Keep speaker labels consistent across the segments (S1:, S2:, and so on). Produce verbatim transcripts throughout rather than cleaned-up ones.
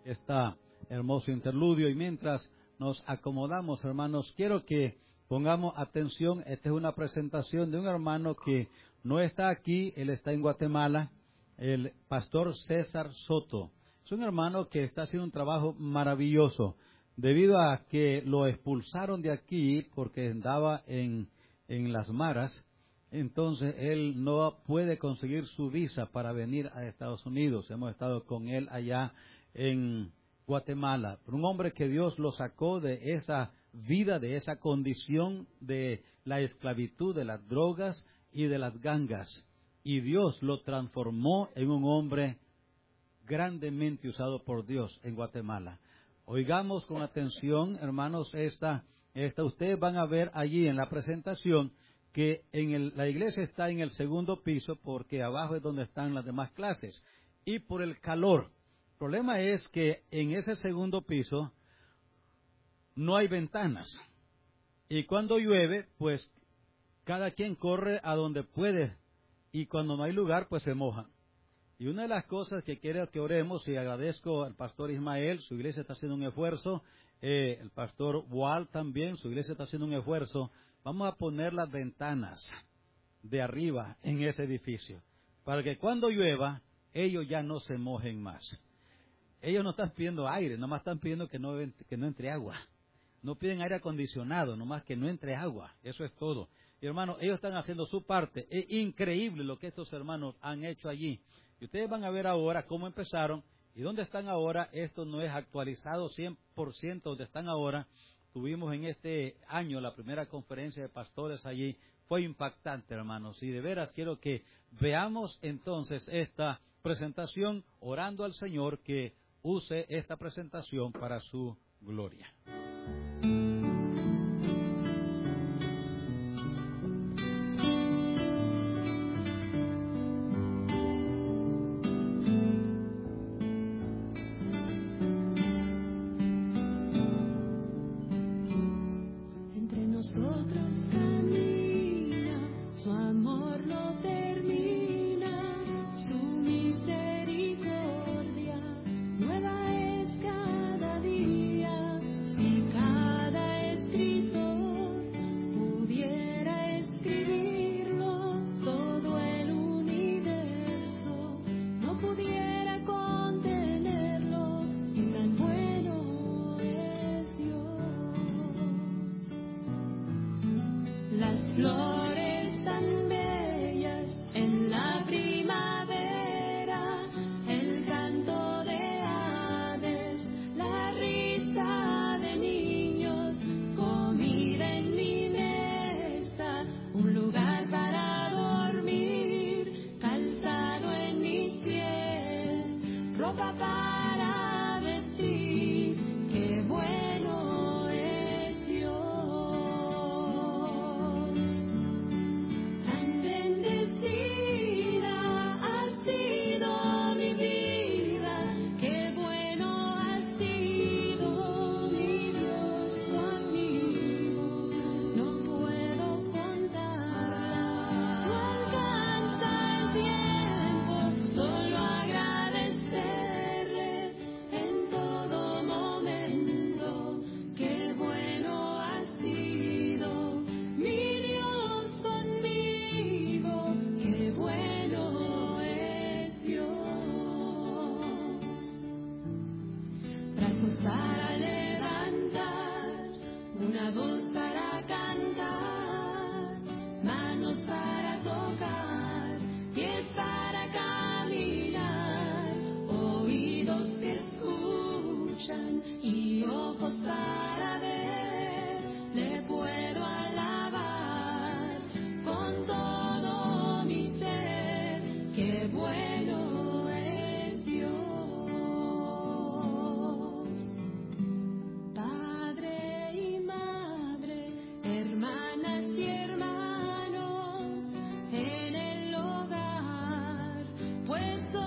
S1: este hermoso interludio. Y mientras nos acomodamos, hermanos, quiero que pongamos atención. Esta es una presentación de un hermano que no está aquí, él está en Guatemala, el pastor César Soto. Es un hermano que está haciendo un trabajo maravilloso, debido a que lo expulsaron de aquí porque andaba en, en las maras. Entonces él no puede conseguir su visa para venir a Estados Unidos. Hemos estado con él allá en Guatemala. Un hombre que Dios lo sacó de esa vida, de esa condición de la esclavitud, de las drogas y de las gangas. Y Dios lo transformó en un hombre grandemente usado por Dios en Guatemala. Oigamos con atención, hermanos, esta, esta ustedes van a ver allí en la presentación que en el, la iglesia está en el segundo piso, porque abajo es donde están las demás clases. Y por el calor. El problema es que en ese segundo piso no hay ventanas. Y cuando llueve, pues cada quien corre a donde puede. Y cuando no hay lugar, pues se mojan. Y una de las cosas que quiero que oremos, y agradezco al pastor Ismael, su iglesia está haciendo un esfuerzo, eh, el pastor Walt también, su iglesia está haciendo un esfuerzo. Vamos a poner las ventanas de arriba en ese edificio, para que cuando llueva, ellos ya no se mojen más. Ellos no están pidiendo aire, nomás están pidiendo que no, que no entre agua. No piden aire acondicionado, nomás que no entre agua. Eso es todo. Y hermanos, ellos están haciendo su parte. Es increíble lo que estos hermanos han hecho allí. Y ustedes van a ver ahora cómo empezaron y dónde están ahora. Esto no es actualizado cien por ciento donde están ahora. Tuvimos en este año la primera conferencia de pastores allí. Fue impactante, hermanos. Y de veras quiero que veamos entonces esta presentación, orando al Señor que use esta presentación para su gloria.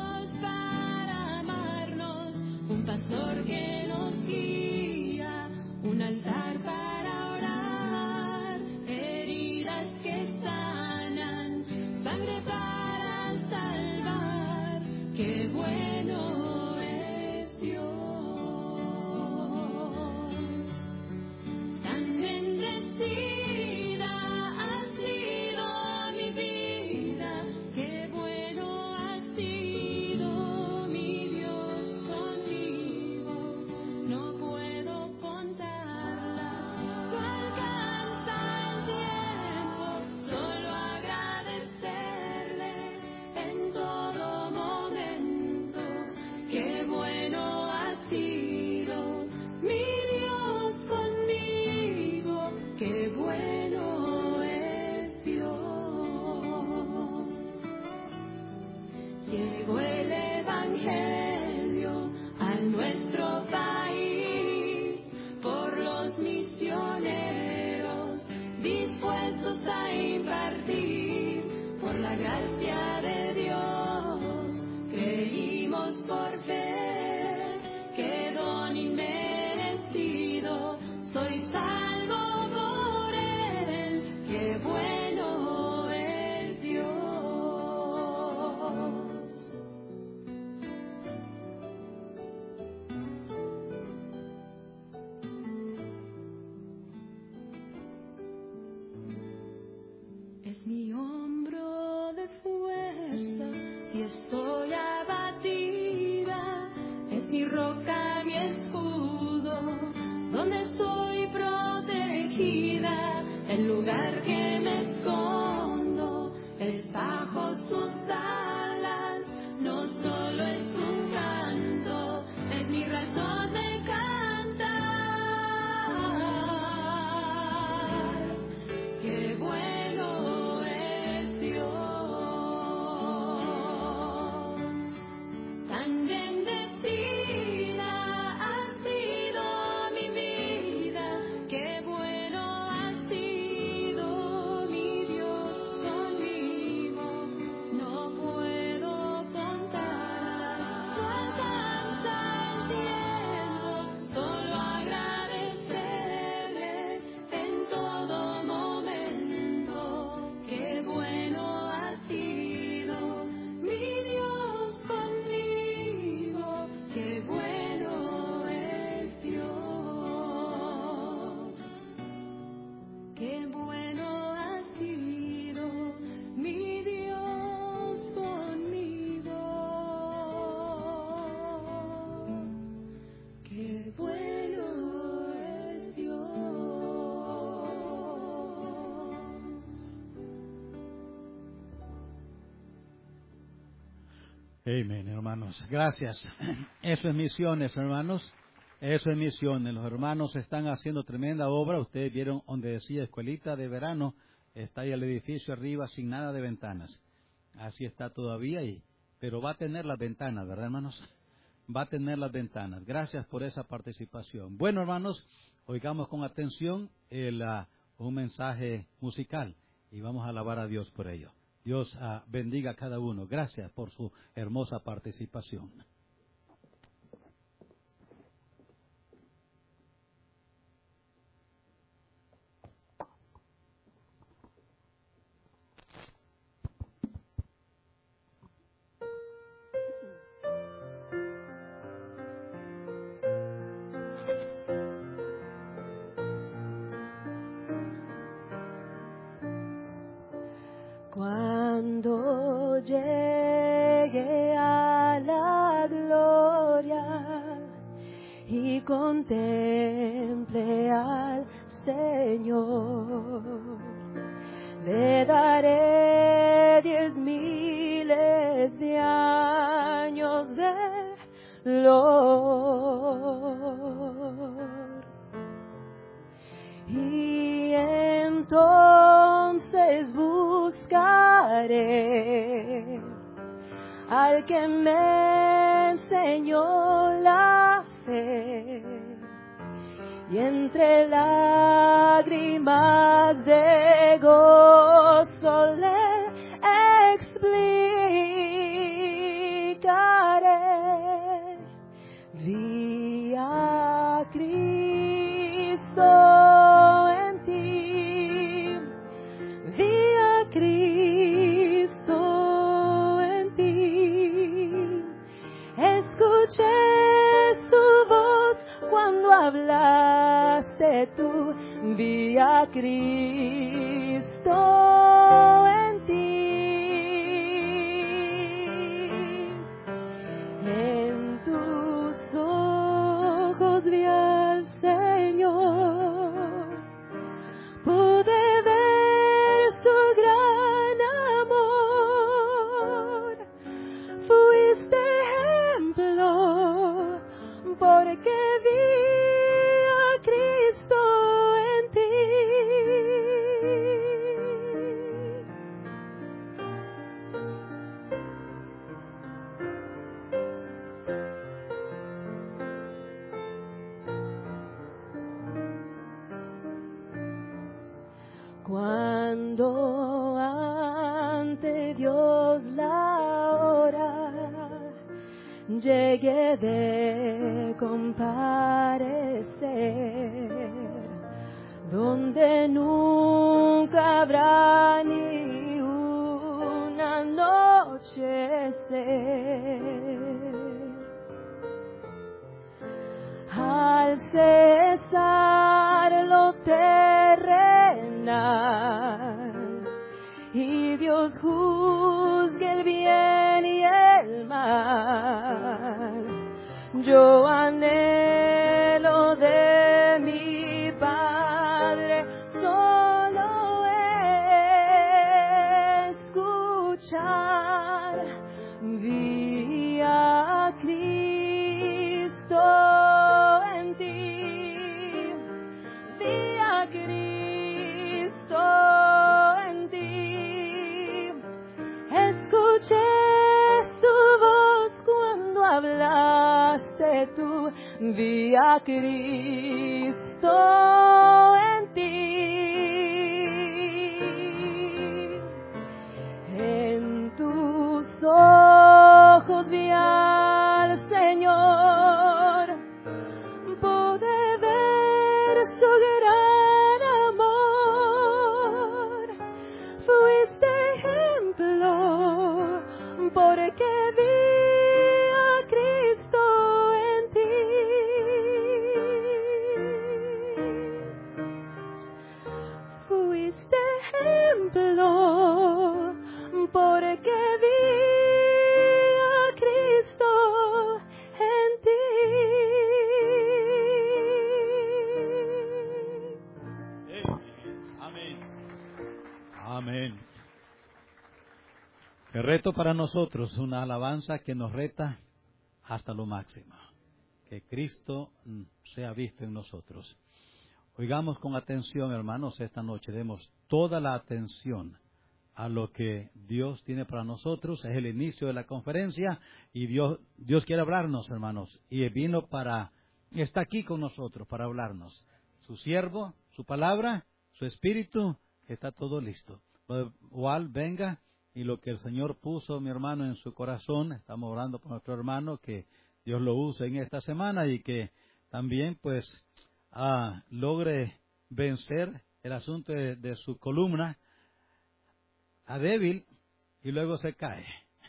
S2: Pastor que nos guía mi hombro de fuerza, si estoy abatida, es mi roca, mi escudo, donde estoy protegida, el lugar que me escondo es bajo sus alas. No solo es un canto, es mi razón de cantar. Qué bueno es Dios, tan bendecida ha sido mi vida. Qué bueno ha sido mi Dios conmigo, no puedo contar. Su alcanza el cielo, solo agradecerle en todo momento. Qué bueno ha sido mi Dios conmigo, qué bueno es Dios. Qué bueno ha sido mi Dios conmigo. Qué bueno es Dios.
S1: Amén, hermanos. Gracias. Eso es misiones, hermanos. Eso es misiones. Los hermanos están haciendo tremenda obra. Ustedes vieron donde decía escuelita de verano. Está ahí el edificio arriba sin nada de ventanas. Así está todavía ahí. Pero va a tener las ventanas, ¿verdad, hermanos? Va a tener las ventanas. Gracias por esa participación. Bueno, hermanos, oigamos con atención el, uh, un mensaje musical y vamos a alabar a Dios por ello. Dios uh, bendiga a cada uno. Gracias por su hermosa participación.
S2: Cuando llegue a la gloria y contemple al Señor, le daré diez miles de años de dolor. Y entonces buscaré al que me enseñó la fe, y entre lágrimas de gozo le explicaré. Vi a Cristo en ti, vi a Cristo en ti, escuché su voz cuando hablaste tú, vi a Cristo en ti. En tus ojos vi al Señor, pude ver su gran amor. Fuiste ejemplo, porque vi a Cristo en ti. Cuando ante Dios la hora llegue de comparecer, donde nunca habrá ni un anochecer, al cesar lo terrenal y yo anhelo de mi Padre solo escuchar. Vi a Cristo en ti, vi a Cristo en ti, escuché su voz cuando hablaste tú, vi a Cristo en ti, en tus ojos vi al Señor, pude ver su gran amor, fuiste ejemplo, porque vi a Cristo en ti. Fuiste ejemplo, porque vi a Cristo en ti.
S1: Amén. Amén. El reto para nosotros, una alabanza que nos reta hasta lo máximo. Que Cristo mm, sea visto en nosotros. Oigamos con atención, hermanos, esta noche. Demos toda la atención a lo que Dios tiene para nosotros. Es el inicio de la conferencia y Dios, Dios quiere hablarnos, hermanos. Y vino para, está aquí con nosotros para hablarnos. Su siervo, su palabra, su espíritu, está todo listo. Lo cual venga y lo que el Señor puso, mi hermano, en su corazón. Estamos orando por nuestro hermano, que Dios lo use en esta semana y que también, pues, ah, logre vencer el asunto de, de su columna a débil y luego se cae.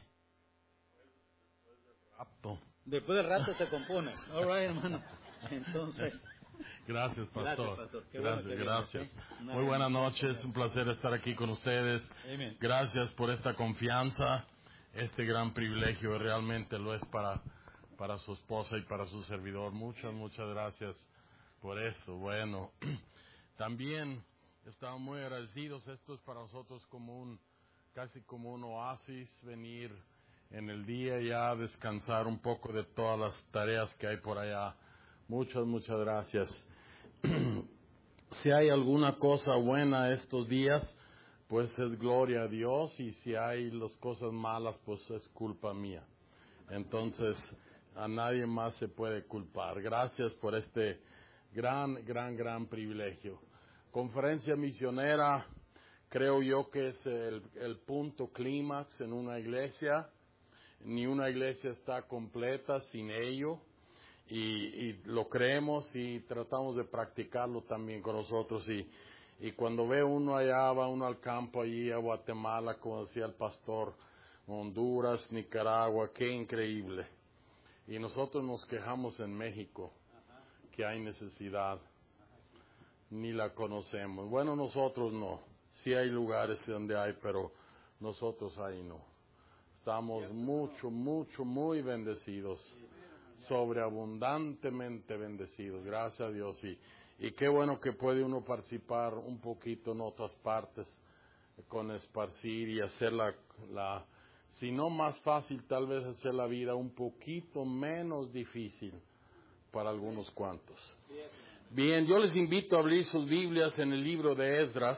S3: Rapto.
S1: Después del rato te compones. All right, hermano. Entonces,
S3: Gracias, pastor.
S1: Gracias, pastor. Qué
S3: Gracias,
S1: bueno que
S3: gracias.
S1: vienes, ¿eh? Una
S3: Muy buenas
S1: bendición.
S3: noches, un placer estar aquí con ustedes.
S1: Amén.
S3: Gracias por esta confianza, este gran privilegio, realmente lo es para, para su esposa y para su servidor. Muchas, muchas gracias por eso. Bueno, también estamos muy agradecidos. Esto es para nosotros como un, casi como un oasis, venir en el día ya, descansar un poco de todas las tareas que hay por allá. Muchas, muchas gracias. Si hay alguna cosa buena estos días, pues es gloria a Dios, y si hay las cosas malas, pues es culpa mía. Entonces, a nadie más se puede culpar. Gracias por este gran, gran, gran privilegio. Conferencia misionera, creo yo que es el, el punto clímax en una iglesia. Ni una iglesia está completa sin ello. Y, y lo creemos y tratamos de practicarlo también con nosotros. Y, y cuando ve uno allá, va uno al campo allí a Guatemala, como decía el pastor, Honduras, Nicaragua, qué increíble. Y nosotros nos quejamos en México que hay necesidad, ni la conocemos. Bueno, nosotros no, sí hay lugares donde hay, pero nosotros ahí no. Estamos mucho, mucho, muy bendecidos. Sobreabundantemente bendecidos, gracias a Dios. Y, y qué bueno que puede uno participar un poquito en otras partes con esparcir y hacer la, la, si no más fácil, tal vez hacer la vida un poquito menos difícil para algunos cuantos. Bien, yo les invito a abrir sus Biblias en el libro de Esdras.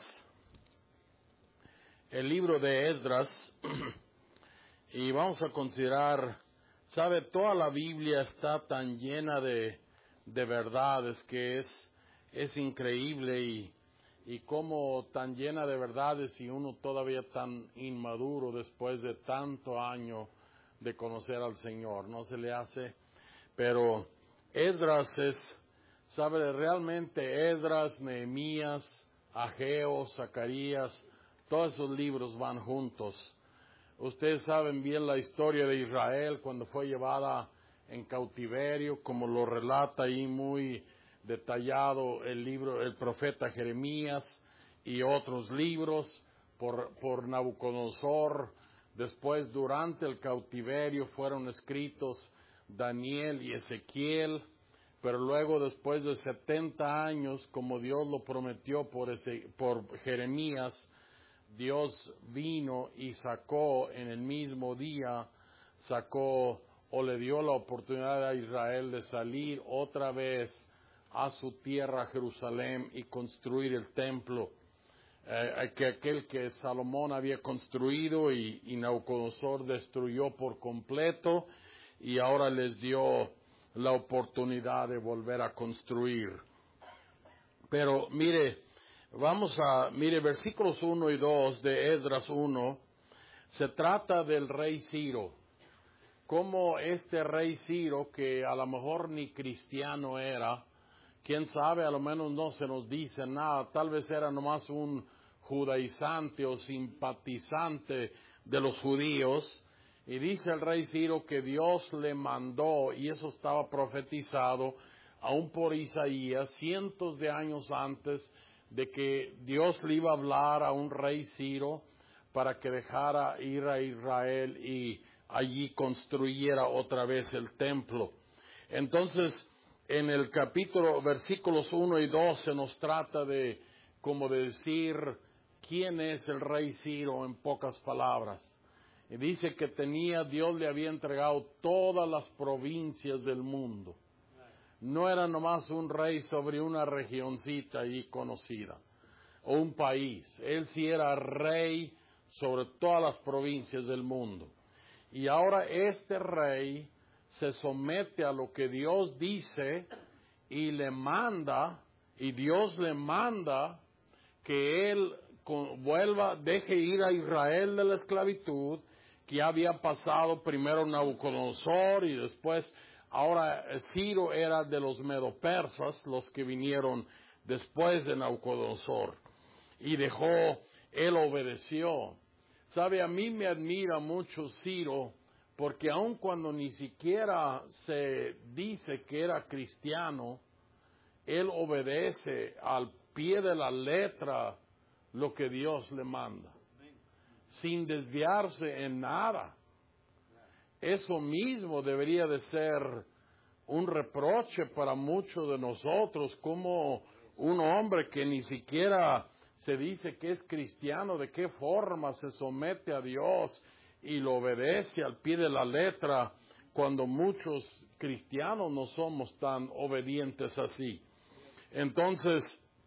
S3: El libro de Esdras, y vamos a considerar. Sabe, toda la Biblia está tan llena de, de verdades que es, es increíble, y, y como tan llena de verdades y uno todavía tan inmaduro después de tanto año de conocer al Señor, ¿no se le hace? Pero Esdras es, sabe, realmente Esdras, Nehemías, Ageo, Zacarías, todos esos libros van juntos. Ustedes saben bien la historia de Israel cuando fue llevada en cautiverio, como lo relata ahí muy detallado el libro, el profeta Jeremías y otros libros por, por Nabucodonosor. Después, durante el cautiverio, fueron escritos Daniel y Ezequiel, pero luego después de setenta años, como Dios lo prometió por, ese, por Jeremías, Dios vino y sacó en el mismo día, sacó o le dio la oportunidad a Israel de salir otra vez a su tierra, Jerusalén, y construir el templo, eh, que aquel que Salomón había construido y, y Nabucodonosor destruyó por completo, y ahora les dio la oportunidad de volver a construir. Pero mire, vamos a, mire, versículos uno y dos de Esdras uno, se trata del rey Ciro. Como este rey Ciro, que a lo mejor ni cristiano era, quién sabe, a lo menos no se nos dice nada, tal vez era nomás un judaizante o simpatizante de los judíos, y dice el rey Ciro que Dios le mandó, y eso estaba profetizado aún por Isaías, cientos de años antes de que Dios le iba a hablar a un rey Ciro para que dejara ir a Israel y allí construyera otra vez el templo. Entonces, en el capítulo, versículos uno y dos, se nos trata de, como de decir, quién es el rey Ciro en pocas palabras. Y dice que tenía, Dios le había entregado todas las provincias del mundo. No era nomás un rey sobre una regioncita allí conocida, o un país. Él sí era rey sobre todas las provincias del mundo. Y ahora este rey se somete a lo que Dios dice y le manda, y Dios le manda que él vuelva, deje ir a Israel de la esclavitud, que había pasado primero Nabucodonosor y después, ahora Ciro era de los medopersas, los que vinieron después de Nabucodonosor, y dejó, él obedeció. Sabe, a mí me admira mucho Ciro, porque aun cuando ni siquiera se dice que era cristiano, él obedece al pie de la letra lo que Dios le manda, sin desviarse en nada. Eso mismo debería de ser un reproche para muchos de nosotros, como un hombre que ni siquiera se dice que es cristiano, de qué forma se somete a Dios y lo obedece al pie de la letra, cuando muchos cristianos no somos tan obedientes así. Entonces,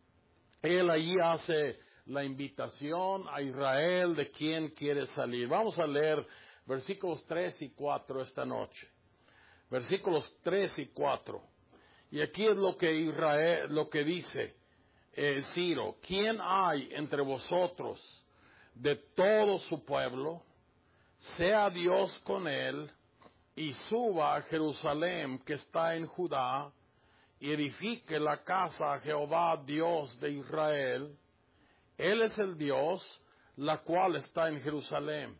S3: él allí hace la invitación a Israel de quién quiere salir. Vamos a leer versículos tres y cuatro esta noche. Versículos tres y cuatro. Y aquí es lo que Israel, lo que dice eh, Ciro: ¿quién hay entre vosotros de todo su pueblo? Sea Dios con él, y suba a Jerusalén que está en Judá, y edifique la casa a Jehová Dios de Israel. Él es el Dios, la cual está en Jerusalén.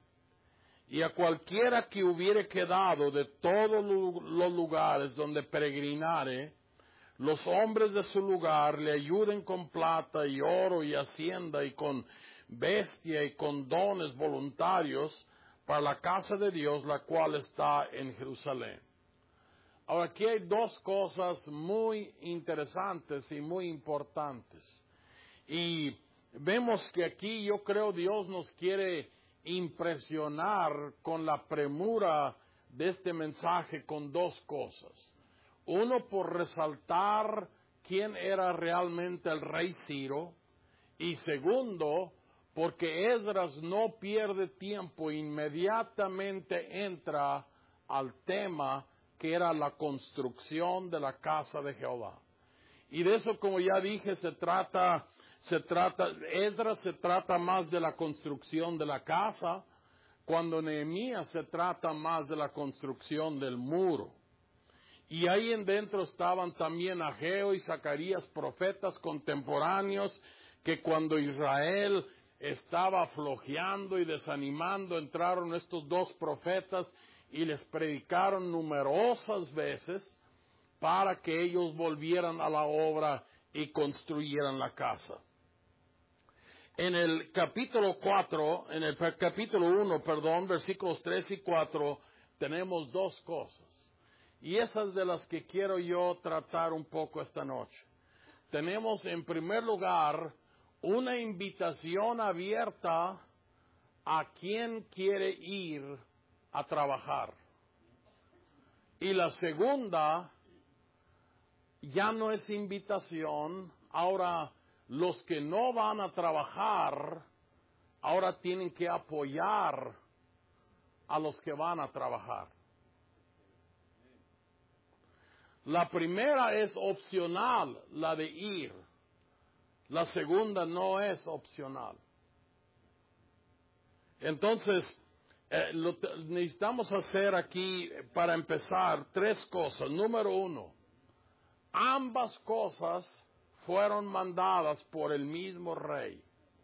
S3: Y a cualquiera que hubiere quedado de todos los lugares donde peregrinare, los hombres de su lugar le ayuden con plata y oro y hacienda y con bestia y con dones voluntarios para la casa de Dios, la cual está en Jerusalén. Ahora, aquí hay dos cosas muy interesantes y muy importantes. Y vemos que aquí yo creo Dios nos quiere impresionar con la premura de este mensaje con dos cosas. Uno, por resaltar quién era realmente el rey Ciro, y segundo, porque Esdras no pierde tiempo, inmediatamente entra al tema que era la construcción de la casa de Jehová. Y de eso, como ya dije, se trata, se trata, Esdras se trata más de la construcción de la casa, cuando Nehemías se trata más de la construcción del muro. Y ahí en dentro estaban también Ageo y Zacarías, profetas contemporáneos, que cuando Israel estaba flojeando y desanimando, entraron estos dos profetas y les predicaron numerosas veces para que ellos volvieran a la obra y construyeran la casa. En el capítulo cuatro, en el capítulo uno, perdón, versículos tres y cuatro, tenemos dos cosas. Y esas de las que quiero yo tratar un poco esta noche. Tenemos en primer lugar una invitación abierta a quien quiere ir a trabajar. Y la segunda ya no es invitación, ahora los que no van a trabajar, ahora tienen que apoyar a los que van a trabajar. La primera es opcional, la de ir. La segunda no es opcional. Entonces, eh, lo necesitamos hacer aquí, para empezar, tres cosas. Número uno, ambas cosas fueron mandadas por el mismo rey.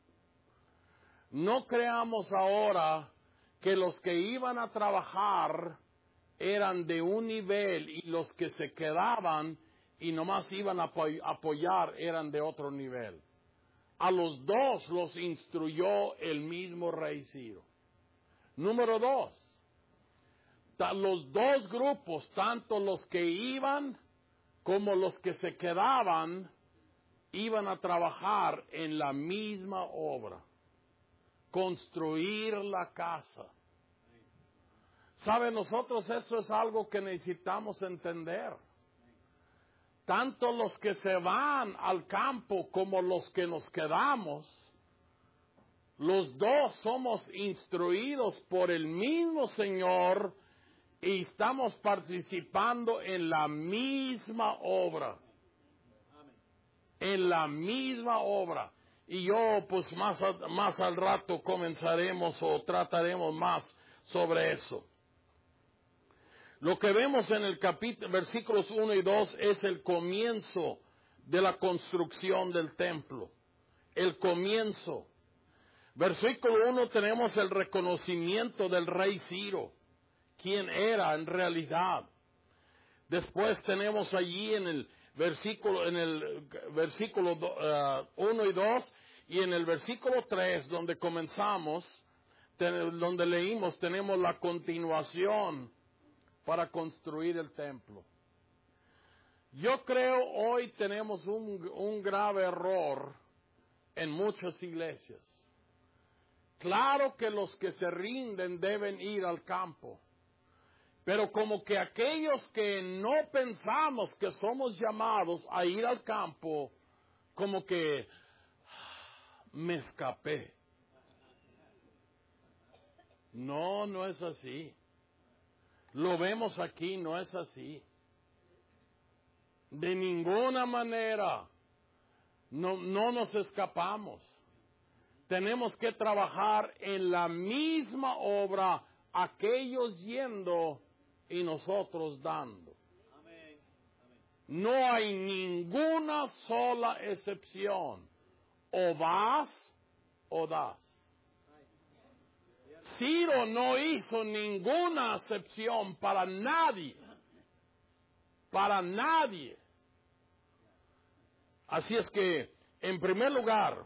S3: No creamos ahora que los que iban a trabajar eran de un nivel y los que se quedaban y nomás iban a apoyar eran de otro nivel. A los dos los instruyó el mismo rey Ciro. Número dos, los dos grupos, tanto los que iban como los que se quedaban, iban a trabajar en la misma obra, construir la casa. ¿Sabe? Nosotros eso es algo que necesitamos entender. Tanto los que se van al campo como los que nos quedamos, los dos somos instruidos por el mismo Señor y estamos participando en la misma obra. En la misma obra. Y yo, pues más, más al rato comenzaremos o trataremos más sobre eso. Lo que vemos en el capítulo, versículos uno y dos, es el comienzo de la construcción del templo. El comienzo. Versículo uno tenemos el reconocimiento del rey Ciro, quien era en realidad. Después tenemos allí en el versículo, en el versículo uh, uno y dos, y en el versículo tres, donde comenzamos, ten, donde leímos, tenemos la continuación para construir el templo. Yo creo hoy tenemos un, un grave error en muchas iglesias. Claro que los que se rinden deben ir al campo, pero como que aquellos que no pensamos que somos llamados a ir al campo, como que me escapé. No, no es así. Lo vemos aquí, no es así. De ninguna manera. No, no nos escapamos. Tenemos que trabajar en la misma obra, aquellos yendo y nosotros dando. No hay ninguna sola excepción. O vas o das. Ciro no hizo ninguna excepción para nadie. Para nadie. Así es que, en primer lugar,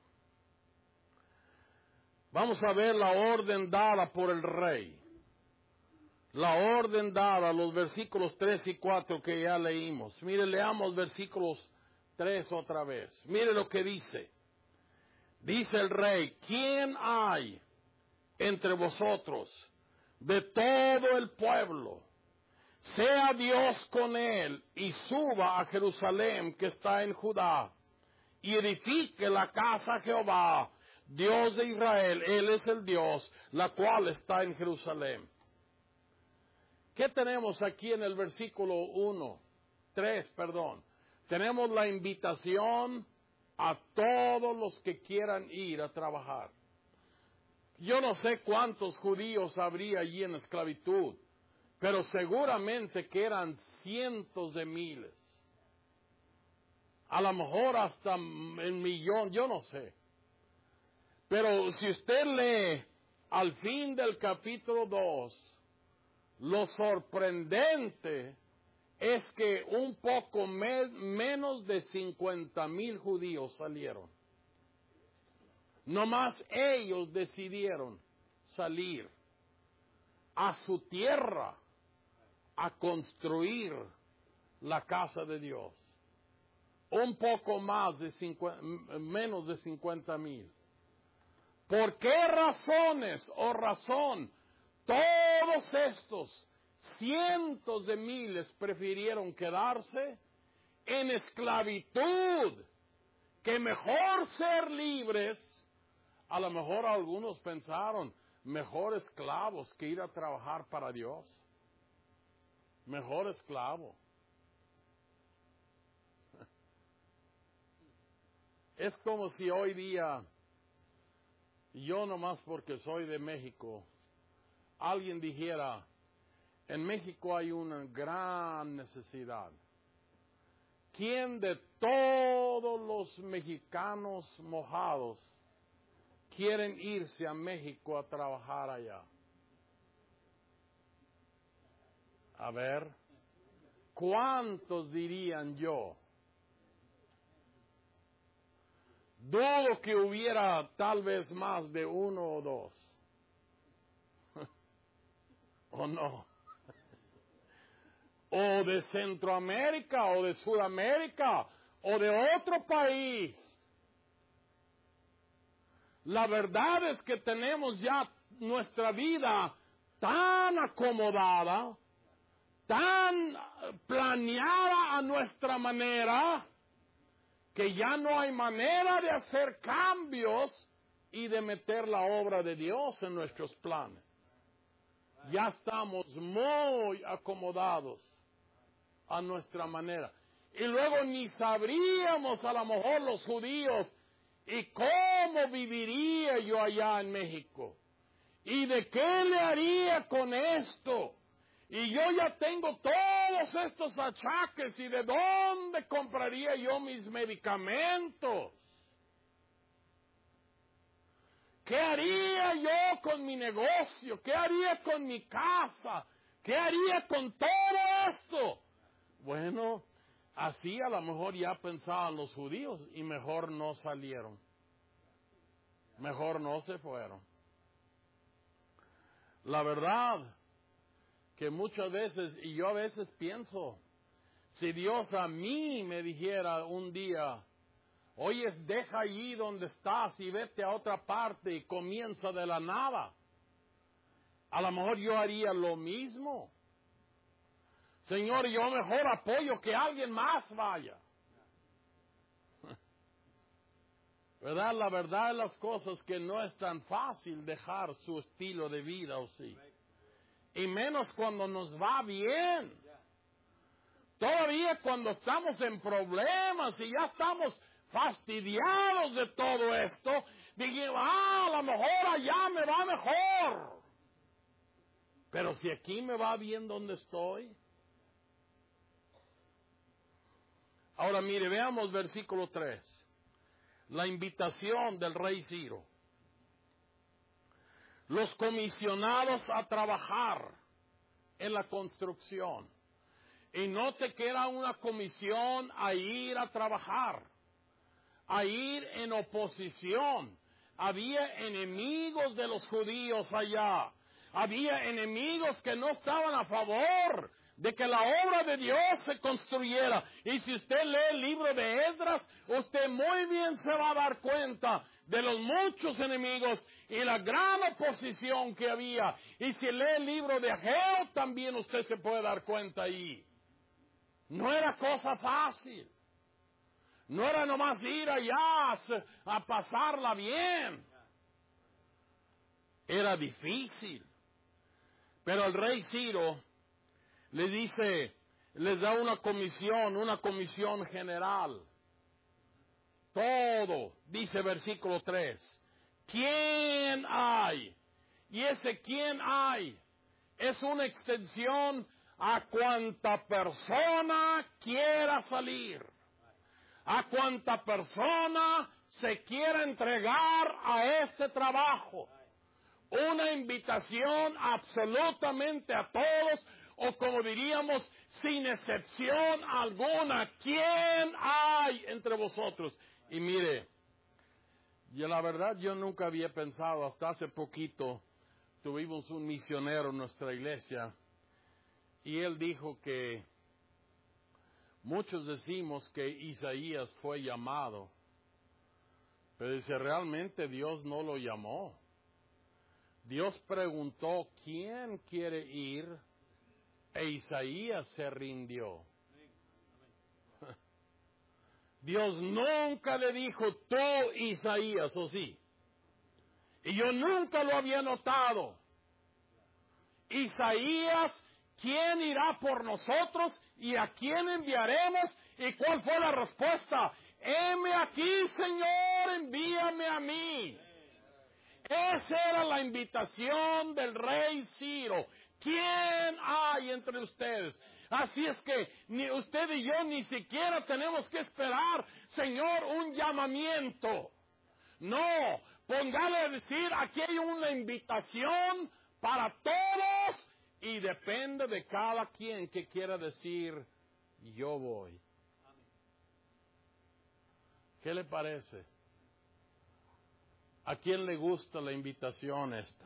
S3: vamos a ver la orden dada por el rey. La orden dada, los versículos tres y cuatro que ya leímos. Mire, leamos versículos tres otra vez. Mire lo que dice. Dice el rey, ¿quién hay entre vosotros de todo el pueblo? Sea Dios con él y suba a Jerusalén que está en Judá y edifique la casa a Jehová, Dios de Israel. Él es el Dios, la cual está en Jerusalén. ¿Qué tenemos aquí en el versículo uno? tres, perdón. Tenemos la invitación a todos los que quieran ir a trabajar. Yo no sé cuántos judíos habría allí en esclavitud, pero seguramente que eran cientos de miles. A lo mejor hasta un millón, yo no sé. Pero si usted lee al fin del capítulo dos, lo sorprendente es que un poco me, menos de cincuenta mil judíos salieron. Nomás ellos decidieron salir a su tierra a construir la casa de Dios. Un poco más de cincuenta, menos de cincuenta mil. ¿Por qué razones o razón todos estos cientos de miles prefirieron quedarse en esclavitud que mejor ser libres? A lo mejor algunos pensaron, mejor esclavos que ir a trabajar para Dios. Mejor esclavo. Es como si hoy día, yo nomás porque soy de México, alguien dijera, en México hay una gran necesidad. ¿Quién de todos los mexicanos mojados quieren irse a México a trabajar allá? A ver, ¿cuántos dirían yo? Dudo que hubiera tal vez más de uno o dos. ¿O no? O de Centroamérica, o de Sudamérica, o de otro país. La verdad es que tenemos ya nuestra vida tan acomodada, tan planeada a nuestra manera, que ya no hay manera de hacer cambios y de meter la obra de Dios en nuestros planes. Ya estamos muy acomodados a nuestra manera. Y luego ni sabríamos a lo mejor los judíos y cómo viviría yo allá en México. ¿Y de qué le haría con esto? Y yo ya tengo todos estos achaques, ¿y de dónde compraría yo mis medicamentos? ¿Qué haría yo con mi negocio? ¿Qué haría con mi casa? ¿Qué haría con todo esto? Bueno, así a lo mejor ya pensaban los judíos y mejor no salieron. Mejor no se fueron. La verdad que muchas veces, y yo a veces pienso, si Dios a mí me dijera un día, oye, deja allí donde estás y vete a otra parte y comienza de la nada, a lo mejor yo haría lo mismo. Señor, yo mejor apoyo que alguien más vaya. ¿Verdad? La verdad de las cosas que no es tan fácil dejar su estilo de vida, ¿o sí? Y menos cuando nos va bien. Todavía cuando estamos en problemas y ya estamos fastidiados de todo esto, digo, ah, a lo mejor allá me va mejor. Pero si aquí me va bien donde estoy. Ahora mire, veamos versículo tres. La invitación del rey Ciro. Los comisionados a trabajar en la construcción. Y note que era una comisión a ir a trabajar, a ir en oposición. Había enemigos de los judíos allá. Había enemigos que no estaban a favor de que la obra de Dios se construyera. Y si usted lee el libro de Esdras, usted muy bien se va a dar cuenta de los muchos enemigos y la gran oposición que había. Y si lee el libro de Ageo, también usted se puede dar cuenta ahí. No era cosa fácil. No era nomás ir allá a, a pasarla bien. Era difícil. Pero el rey Ciro le dice, les da una comisión, una comisión general. Todo, dice versículo tres. ¿Quién hay? Y ese quién hay es una extensión a cuanta persona quiera salir. A cuanta persona se quiera entregar a este trabajo. Una invitación absolutamente a todos, o como diríamos, sin excepción alguna. ¿Quién hay entre vosotros? Y mire, y la verdad yo nunca había pensado, hasta hace poquito tuvimos un misionero en nuestra iglesia, Y él dijo que muchos decimos que Isaías fue llamado, pero dice, realmente Dios no lo llamó. Dios preguntó, ¿quién quiere ir? E Isaías se rindió. Dios nunca le dijo, tú Isaías, ¿o sí? Y yo nunca lo había notado. Isaías, ¿quién irá por nosotros? ¿Y a quién enviaremos? ¿Y cuál fue la respuesta? Heme aquí, Señor, envíame a mí. Esa era la invitación del rey Ciro. ¿Quién hay entre ustedes? Así es que ni usted y yo ni siquiera tenemos que esperar, Señor, un llamamiento. No, póngale a decir, aquí hay una invitación para todos y depende de cada quien que quiera decir, yo voy. ¿Qué le parece? ¿A quién le gusta la invitación esta?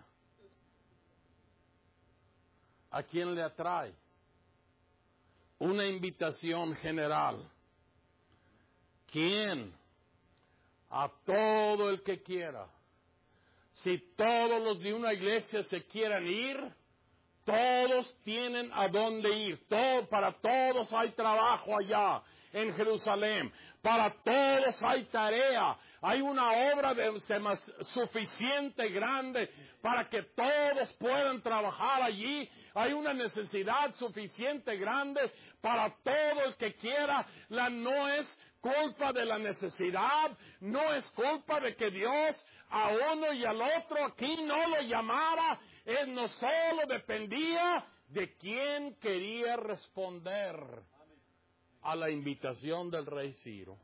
S3: ¿A quién le atrae? Una invitación general. ¿Quién? A todo el que quiera. Si todos los de una iglesia se quieran ir, todos tienen a dónde ir. Todo, para todos hay trabajo allá en Jerusalén. Para todos hay tarea. Hay una obra de, suficiente grande para que todos puedan trabajar allí. Hay una necesidad suficiente grande para todo el que quiera. La no es culpa de la necesidad, no es culpa de que Dios a uno y al otro aquí no lo llamara. Él no solo dependía de quién quería responder a la invitación del rey Ciro.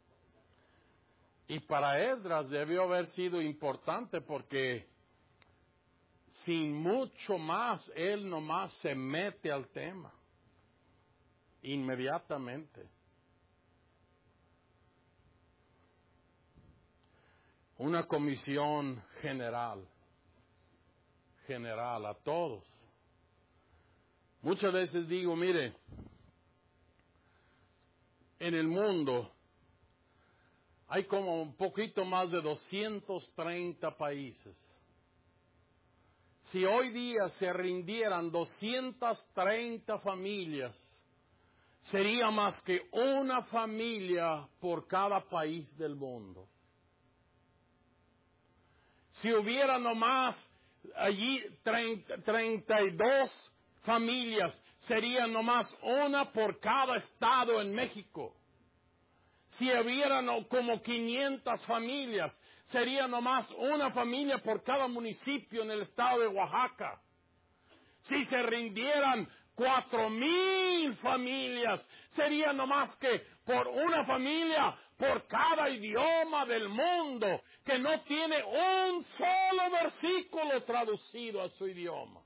S3: Y para Esdras debió haber sido importante porque sin mucho más, él nomás se mete al tema. Inmediatamente. Una comisión general. General a todos. Muchas veces digo, mire, en el mundo hay como un poquito más de doscientos treinta países. Si hoy día se rindieran doscientas treinta familias, sería más que una familia por cada país del mundo. Si hubiera nomás allí treinta y dos familias, sería nomás una por cada estado en México. Si hubiera como quinientas familias, sería nomás una familia por cada municipio en el estado de Oaxaca. Si se rindieran cuatro mil familias, sería nomás que por una familia por cada idioma del mundo que no tiene un solo versículo traducido a su idioma.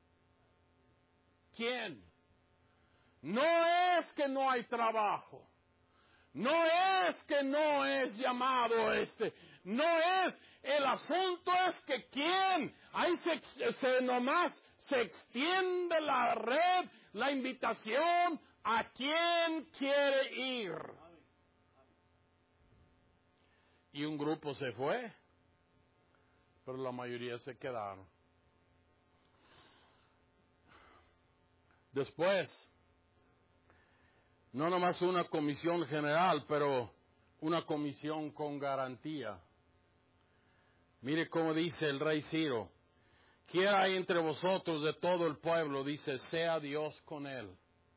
S3: ¿Quién? No es que no hay trabajo. No es que no es llamado este. No es. El asunto es que quién. Ahí se, se nomás se extiende la red, la invitación a quién quiere ir. Y un grupo se fue, pero la mayoría se quedaron. Después, no nomás una comisión general, pero una comisión con garantía. Mire cómo dice el rey Ciro. ¿Quién hay entre vosotros de todo el pueblo? Dice, sea Dios con él.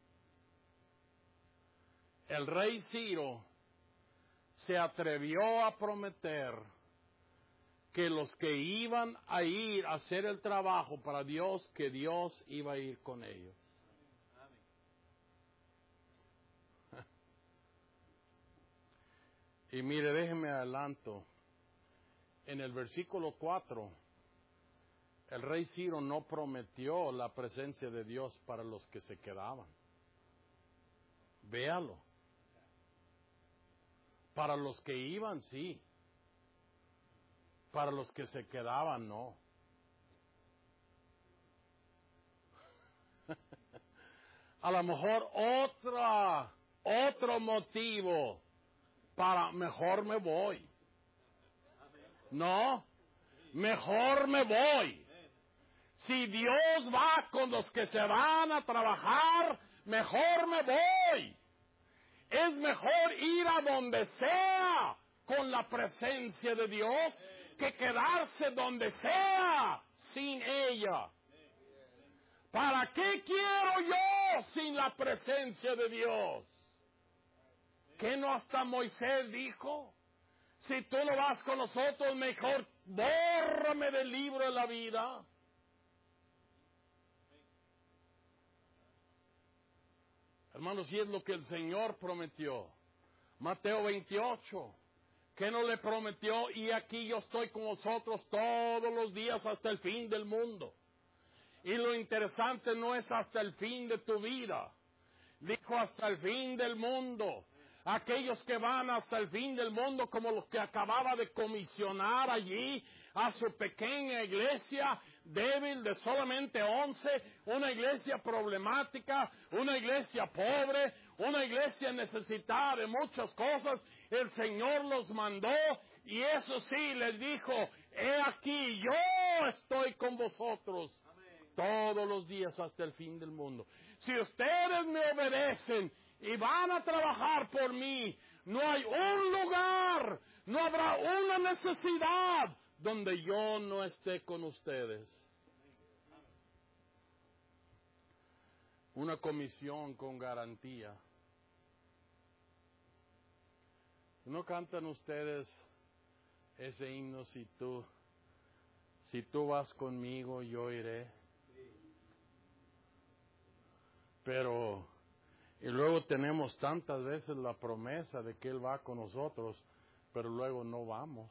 S3: El rey Ciro se atrevió a prometer que los que iban a ir a hacer el trabajo para Dios, que Dios iba a ir con ellos. Y mire, déjeme adelanto. En el versículo cuatro, el rey Ciro no prometió la presencia de Dios para los que se quedaban. Véalo. Para los que iban, sí. Para los que se quedaban, no. a lo mejor otra, otro motivo para mejor me voy. No, mejor me voy. Si Dios va con los que se van a trabajar, mejor me voy. Es mejor ir a donde sea con la presencia de Dios que quedarse donde sea sin ella. ¿Para qué quiero yo sin la presencia de Dios? ¿Qué no hasta Moisés dijo? Si tú no vas con nosotros, mejor bórrame del libro de la vida. Hermanos, y es lo que el Señor prometió. Mateo veintiocho, que no le prometió, y aquí yo estoy con vosotros todos los días hasta el fin del mundo. Y lo interesante no es hasta el fin de tu vida. Dijo hasta el fin del mundo. Aquellos que van hasta el fin del mundo, como los que acababa de comisionar allí a su pequeña iglesia débil de solamente once, una iglesia problemática, una iglesia pobre, una iglesia necesitada de muchas cosas. El Señor los mandó y eso sí les dijo, he aquí, yo estoy con vosotros todos los días hasta el fin del mundo. Si ustedes me obedecen y van a trabajar por mí, no hay un lugar, no habrá una necesidad donde yo no esté con ustedes. Una comisión con garantía. ¿No cantan ustedes ese himno, si tú, si tú vas conmigo, yo iré? Pero, y luego tenemos tantas veces la promesa de que Él va con nosotros, pero luego no vamos.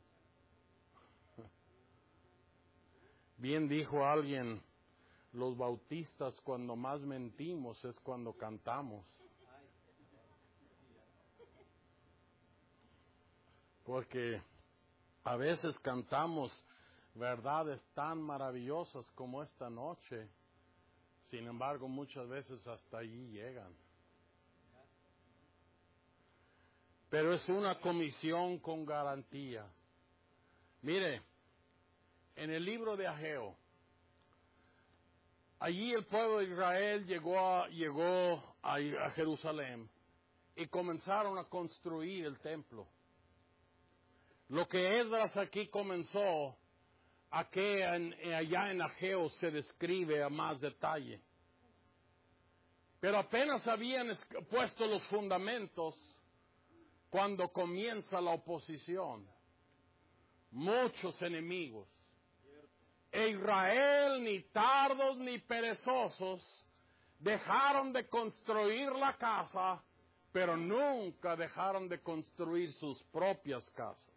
S3: Bien dijo alguien, los bautistas cuando más mentimos es cuando cantamos. Porque a veces cantamos verdades tan maravillosas como esta noche, sin embargo muchas veces hasta allí llegan. Pero es una comisión con garantía. Mire, en el libro de Ageo, allí el pueblo de Israel llegó a, llegó a, a Jerusalén y comenzaron a construir el templo. Lo que Esdras aquí comenzó, aquí en, allá en Ageo se describe a más detalle. Pero apenas habían puesto los fundamentos cuando comienza la oposición. Muchos enemigos. E Israel, ni tardos ni perezosos, dejaron de construir la casa, pero nunca dejaron de construir sus propias casas.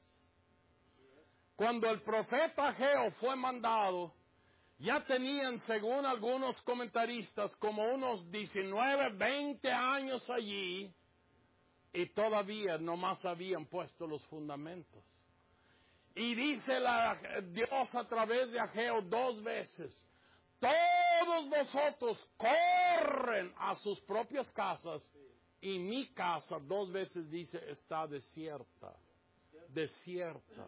S3: Cuando el profeta Ageo fue mandado, ya tenían, según algunos comentaristas, como unos diecinueve, veinte años allí, y todavía nomás habían puesto los fundamentos. Y dice la, Dios a través de Ageo dos veces, todos vosotros corren a sus propias casas, y mi casa, dos veces dice, está desierta, desierta.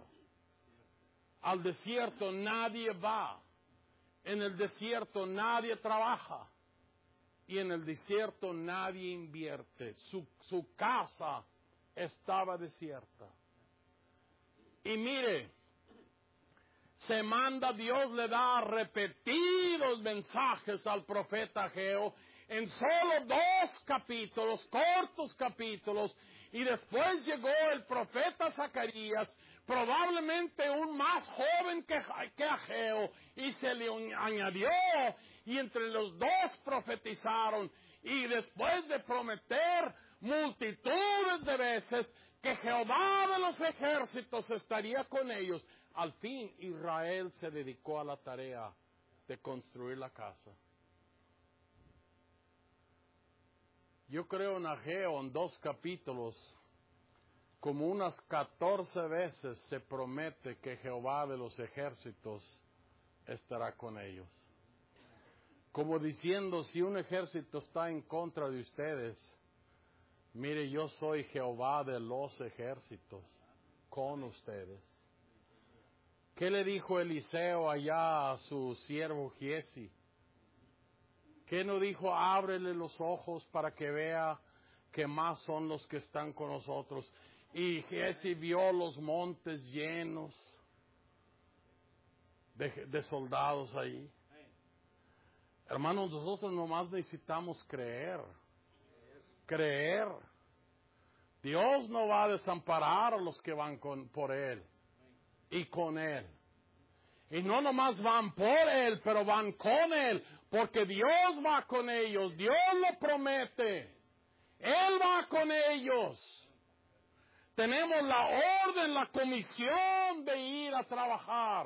S3: Al desierto nadie va, en el desierto nadie trabaja, y en el desierto nadie invierte. Su, su casa estaba desierta. Y mire, se manda, Dios le da repetidos mensajes al profeta Ageo en solo dos capítulos, cortos capítulos, y después llegó el profeta Zacarías, probablemente un más joven que, que Ageo, y se le añadió, y entre los dos profetizaron, y después de prometer multitudes de veces que Jehová de los ejércitos estaría con ellos, al fin Israel se dedicó a la tarea de construir la casa. Yo creo en Ageo, en dos capítulos, como unas catorce veces se promete que Jehová de los ejércitos estará con ellos. como diciendo, si un ejército está en contra de ustedes, mire, yo soy Jehová de los ejércitos con ustedes. ¿Qué le dijo Eliseo allá a su siervo Giesi? ¿Qué no dijo? Ábrele los ojos para que vea que más son los que están con nosotros. Y Giesi vio los montes llenos de, de soldados ahí. Hermanos, nosotros nomás necesitamos creer. Creer. Dios no va a desamparar a los que van con, por Él y con Él. Y no nomás van por Él, pero van con Él, porque Dios va con ellos. Dios lo promete. Él va con ellos. Tenemos la orden, la comisión de ir a trabajar.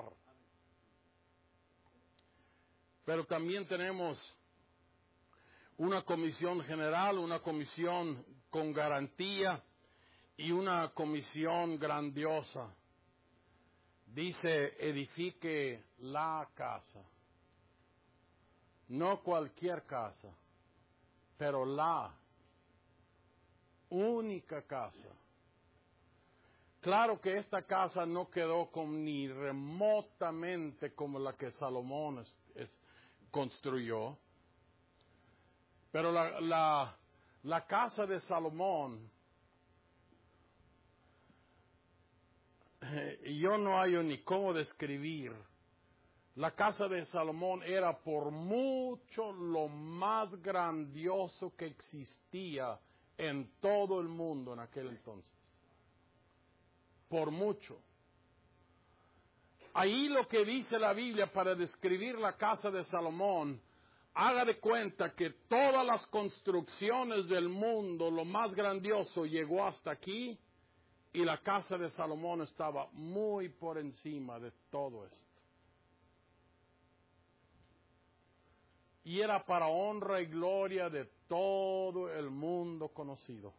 S3: Pero también tenemos una comisión general, una comisión con garantía y una comisión grandiosa. Dice, edifique la casa. No cualquier casa, pero la única casa. Claro que esta casa no quedó con ni remotamente como la que Salomón es, es, construyó. Pero la, la, la casa de Salomón, eh, yo no hallo ni cómo describir. La casa de Salomón era por mucho lo más grandioso que existía en todo el mundo en aquel entonces. Por mucho. Ahí lo que dice la Biblia para describir la casa de Salomón, haga de cuenta que todas las construcciones del mundo, lo más grandioso, llegó hasta aquí y la casa de Salomón estaba muy por encima de todo esto. Y era para honra y gloria de todo el mundo conocido.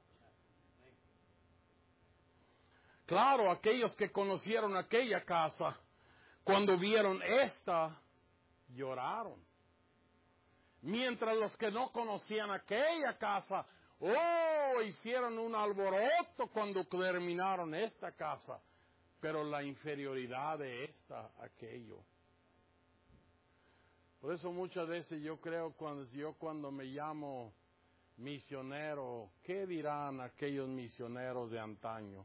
S3: Claro, aquellos que conocieron aquella casa, cuando vieron esta, lloraron. Mientras los que no conocían aquella casa, oh, hicieron un alboroto cuando terminaron esta casa. Pero la inferioridad de esta, aquello. Por eso muchas veces yo creo, cuando yo cuando me llamo misionero, ¿qué dirán aquellos misioneros de antaño?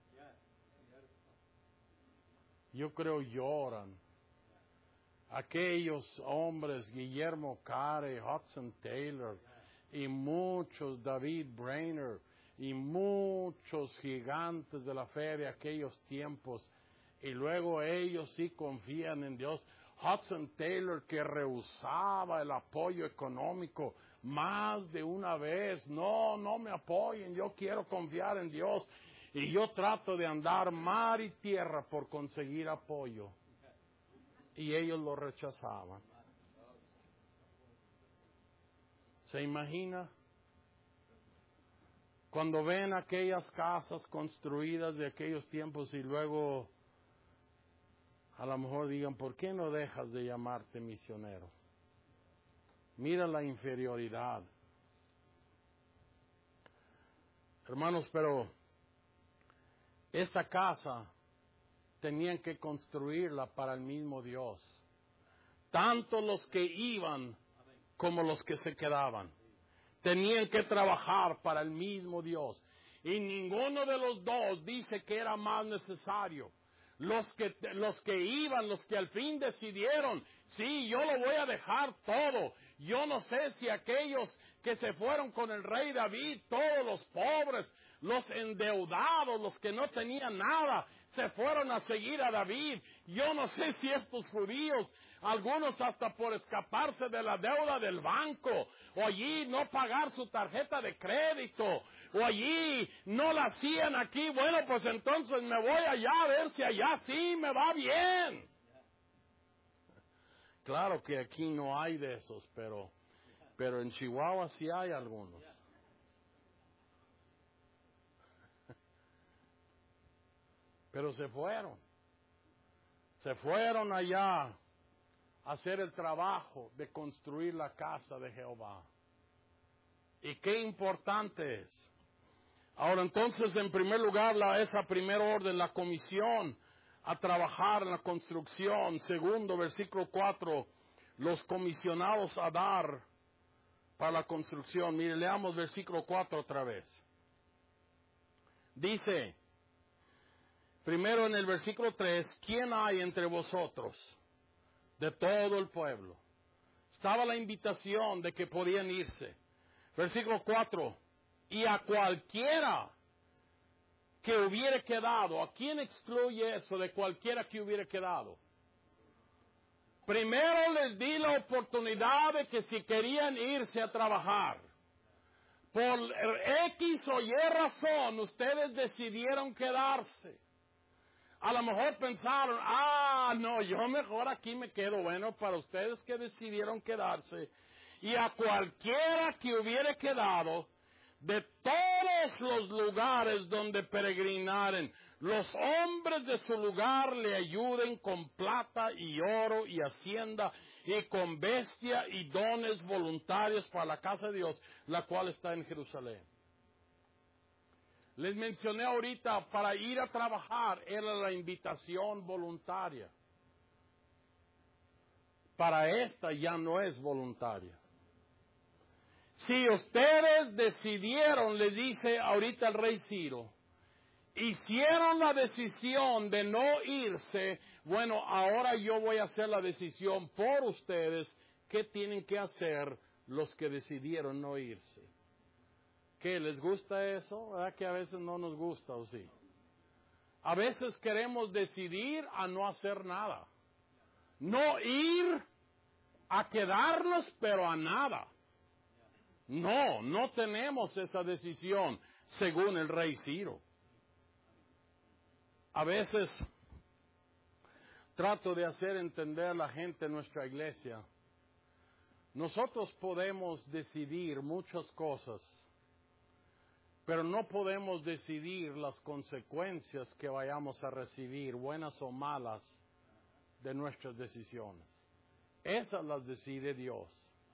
S3: Yo creo lloran. Aquellos hombres, Guillermo Carey, Hudson Taylor, y muchos, David Brainerd, y muchos gigantes de la fe de aquellos tiempos, y luego ellos sí confían en Dios. Hudson Taylor, que rehusaba el apoyo económico más de una vez. No, no me apoyen, yo quiero confiar en Dios. Y yo trato de andar mar y tierra por conseguir apoyo. Y ellos lo rechazaban. ¿Se imagina? Cuando ven aquellas casas construidas de aquellos tiempos y luego a lo mejor digan, ¿por qué no dejas de llamarte misionero? Mira la inferioridad. Hermanos, pero esta casa tenían que construirla para el mismo Dios. Tanto los que iban como los que se quedaban. Tenían que trabajar para el mismo Dios. Y ninguno de los dos dice que era más necesario. Los que, los que iban, los que al fin decidieron, sí, yo lo voy a dejar todo. Yo no sé si aquellos que se fueron con el rey David, todos los pobres, los endeudados, los que no tenían nada, se fueron a seguir a David. Yo no sé si estos judíos, algunos hasta por escaparse de la deuda del banco, o allí no pagar su tarjeta de crédito, o allí no la hacían aquí, bueno, pues entonces me voy allá a ver si allá sí me va bien. Claro que aquí no hay de esos, pero, pero en Chihuahua sí hay algunos. Pero se fueron. Se fueron allá hacer el trabajo de construir la casa de Jehová. Y qué importante es. Ahora entonces, en primer lugar, la, esa primera orden, la comisión a trabajar en la construcción. Segundo, versículo cuatro, los comisionados a dar para la construcción. Mire, leamos versículo cuatro otra vez. Dice, primero en el versículo tres, ¿quién hay entre vosotros? De todo el pueblo. Estaba la invitación de que podían irse. Versículo cuatro, y a cualquiera que hubiere quedado, ¿a quién excluye eso de cualquiera que hubiere quedado? Primero les di la oportunidad de que si querían irse a trabajar, por X o Y razón, ustedes decidieron quedarse. A lo mejor pensaron, ah, no, yo mejor aquí me quedo. Bueno, para ustedes que decidieron quedarse, y a cualquiera que hubiere quedado, de todos los lugares donde peregrinaren, los hombres de su lugar le ayuden con plata y oro y hacienda y con bestia y dones voluntarios para la casa de Dios, la cual está en Jerusalén. Les mencioné ahorita, para ir a trabajar era la invitación voluntaria. Para esta ya no es voluntaria. Si ustedes decidieron, le dice ahorita el rey Ciro, hicieron la decisión de no irse, bueno, ahora yo voy a hacer la decisión por ustedes. ¿Qué tienen que hacer los que decidieron no irse? ¿Qué, les gusta eso? ¿Verdad que a veces no nos gusta o sí? A veces queremos decidir a no hacer nada. No ir a quedarnos, pero a nada. No, no tenemos esa decisión según el rey Ciro. A veces trato de hacer entender a la gente en nuestra iglesia. Nosotros podemos decidir muchas cosas, pero no podemos decidir las consecuencias que vayamos a recibir, buenas o malas, de nuestras decisiones. Esas las decide Dios.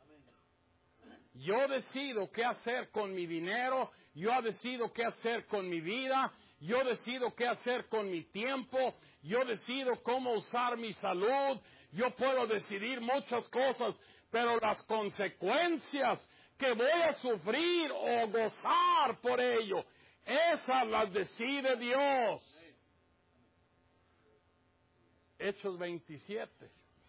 S3: Yo decido qué hacer con mi dinero, yo decido qué hacer con mi vida, yo decido qué hacer con mi tiempo, yo decido cómo usar mi salud, yo puedo decidir muchas cosas, pero las consecuencias que voy a sufrir o gozar por ello, esas las decide Dios. Hechos veintisiete.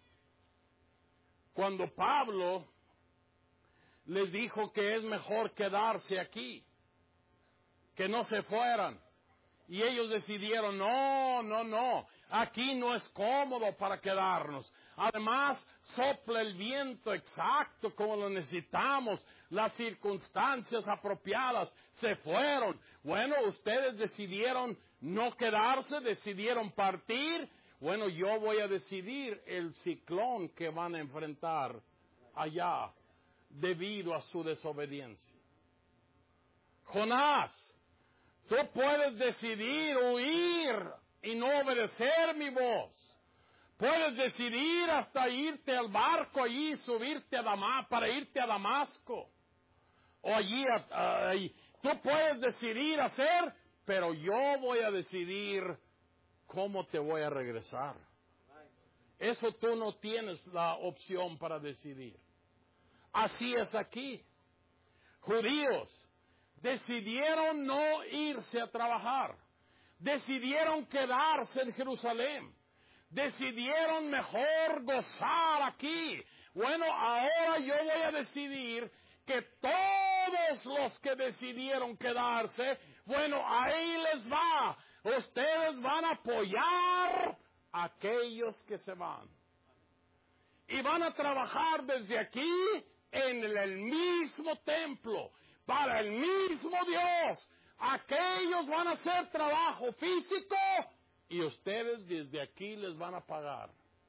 S3: Cuando Pablo les dijo que es mejor quedarse aquí, que no se fueran. Y ellos decidieron, no, no, no, aquí no es cómodo para quedarnos. Además, sopla el viento exacto como lo necesitamos, las circunstancias apropiadas se fueron. Bueno, ustedes decidieron no quedarse, decidieron partir. Bueno, yo voy a decidir el ciclón que van a enfrentar allá, debido a su desobediencia. Jonás, tú puedes decidir huir y no obedecer mi voz. Puedes decidir hasta irte al barco allí, subirte a Damasco, para irte a Damasco. O allí, allí. Tú puedes decidir hacer, pero yo voy a decidir cómo te voy a regresar. Eso tú no tienes la opción para decidir. Así es aquí. Judíos decidieron no irse a trabajar. Decidieron quedarse en Jerusalén. Decidieron mejor gozar aquí. Bueno, ahora yo voy a decidir que todos los que decidieron quedarse, bueno, ahí les va. Ustedes van a apoyar a aquellos que se van. Y van a trabajar desde aquí en el mismo templo, para el mismo Dios. Aquellos van a hacer trabajo físico y ustedes desde aquí les van a pagar.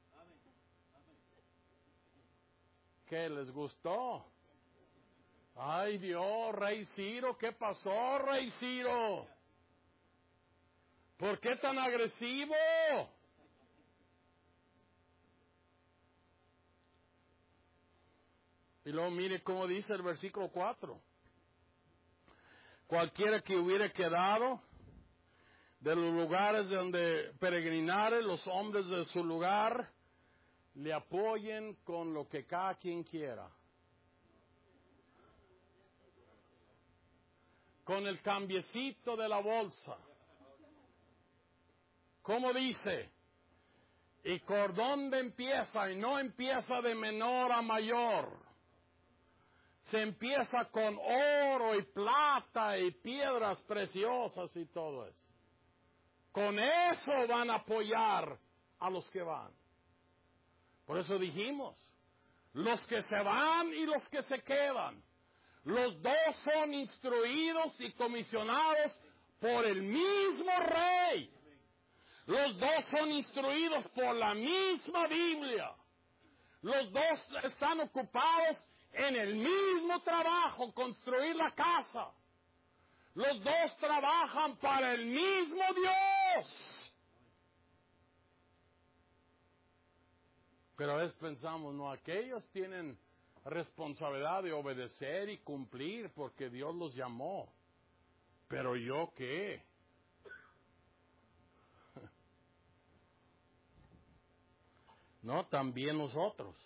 S3: ¿Qué les gustó? Ay Dios, Rey Ciro, ¿qué pasó, Rey Ciro? ¿Por qué tan agresivo? Y luego mire cómo dice el versículo cuatro. Cualquiera que hubiere quedado de los lugares donde peregrinare, los hombres de su lugar, le apoyen con lo que cada quien quiera. Con el cambiecito de la bolsa. ¿Cómo dice? ¿Y por dónde empieza? Y no empieza de menor a mayor. Se empieza con oro y plata y piedras preciosas y todo eso. Con eso van a apoyar a los que van. Por eso dijimos, los que se van y los que se quedan, los dos son instruidos y comisionados por el mismo Rey. Los dos son instruidos por la misma Biblia. Los dos están ocupados en el mismo trabajo, construir la casa. Los dos trabajan para el mismo Dios. Pero a veces pensamos, no, aquellos tienen responsabilidad de obedecer y cumplir porque Dios los llamó. ¿Pero yo qué? No, también nosotros.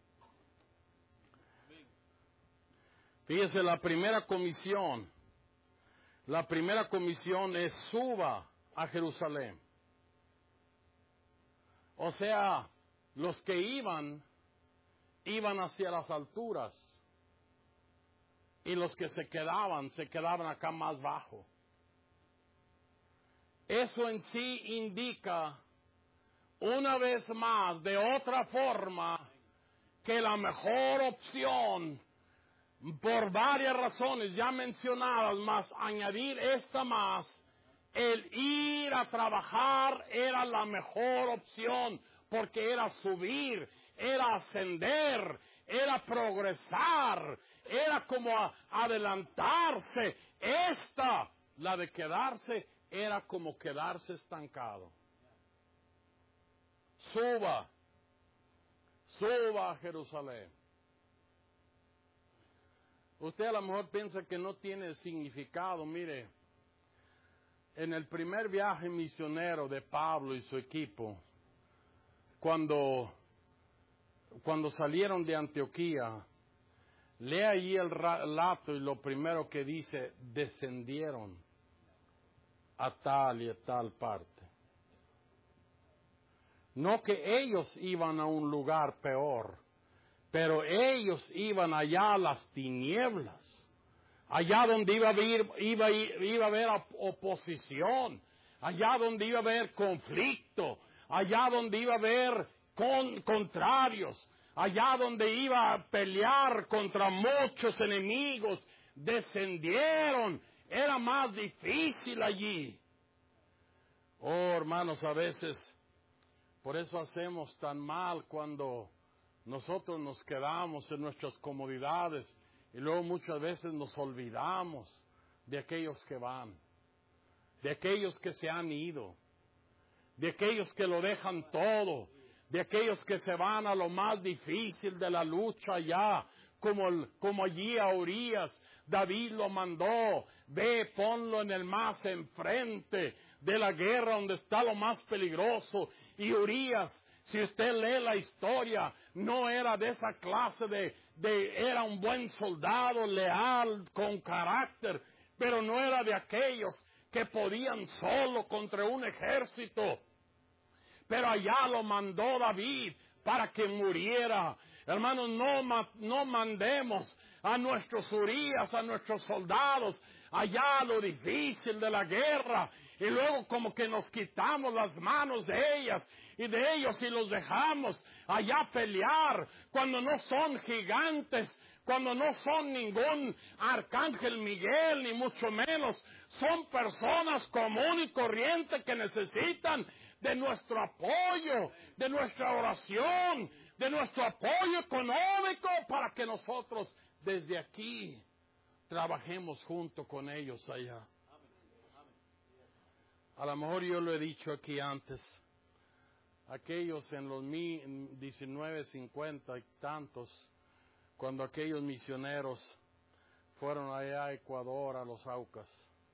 S3: Fíjese, la primera comisión, la primera comisión es suba a Jerusalén. O sea, los que iban, iban hacia las alturas. Y los que se quedaban, se quedaban acá más bajo. Eso en sí indica, una vez más, de otra forma, que la mejor opción, por varias razones ya mencionadas, más añadir esta más, el ir a trabajar era la mejor opción, porque era subir, era ascender, era progresar, era como adelantarse. Esta, la de quedarse, era como quedarse estancado. Suba, suba a Jerusalén. Usted a lo mejor piensa que no tiene significado. Mire, en el primer viaje misionero de Pablo y su equipo, cuando, cuando salieron de Antioquía, lee allí el relato y lo primero que dice, descendieron a tal y a tal parte. No que ellos iban a un lugar peor, pero ellos iban allá a las tinieblas, allá donde iba a haber, iba, iba a haber oposición, allá donde iba a haber conflicto, allá donde iba a haber con, contrarios, allá donde iba a pelear contra muchos enemigos. Descendieron, era más difícil allí. Oh, hermanos, a veces por eso hacemos tan mal cuando nosotros nos quedamos en nuestras comodidades y luego muchas veces nos olvidamos de aquellos que van, de aquellos que se han ido, de aquellos que lo dejan todo, de aquellos que se van a lo más difícil de la lucha allá, como, el, como allí a Urías, David lo mandó, ve, ponlo en el más enfrente de la guerra donde está lo más peligroso. Y Urías, si usted lee la historia, no era de esa clase de, de, era un buen soldado, leal, con carácter, pero no era de aquellos que podían solo contra un ejército. Pero allá lo mandó David para que muriera. Hermanos, no, no mandemos a nuestros Urías, a nuestros soldados, allá a lo difícil de la guerra, y luego como que nos quitamos las manos de ellas y de ellos y los dejamos allá pelear, cuando no son gigantes, cuando no son ningún arcángel Miguel, ni mucho menos, son personas común y corriente que necesitan de nuestro apoyo, de nuestra oración, de nuestro apoyo económico, para que nosotros desde aquí trabajemos junto con ellos allá. A lo mejor yo lo he dicho aquí antes, aquellos en los diecinueve cincuenta y tantos, cuando aquellos misioneros fueron allá a Ecuador, a los Aucas.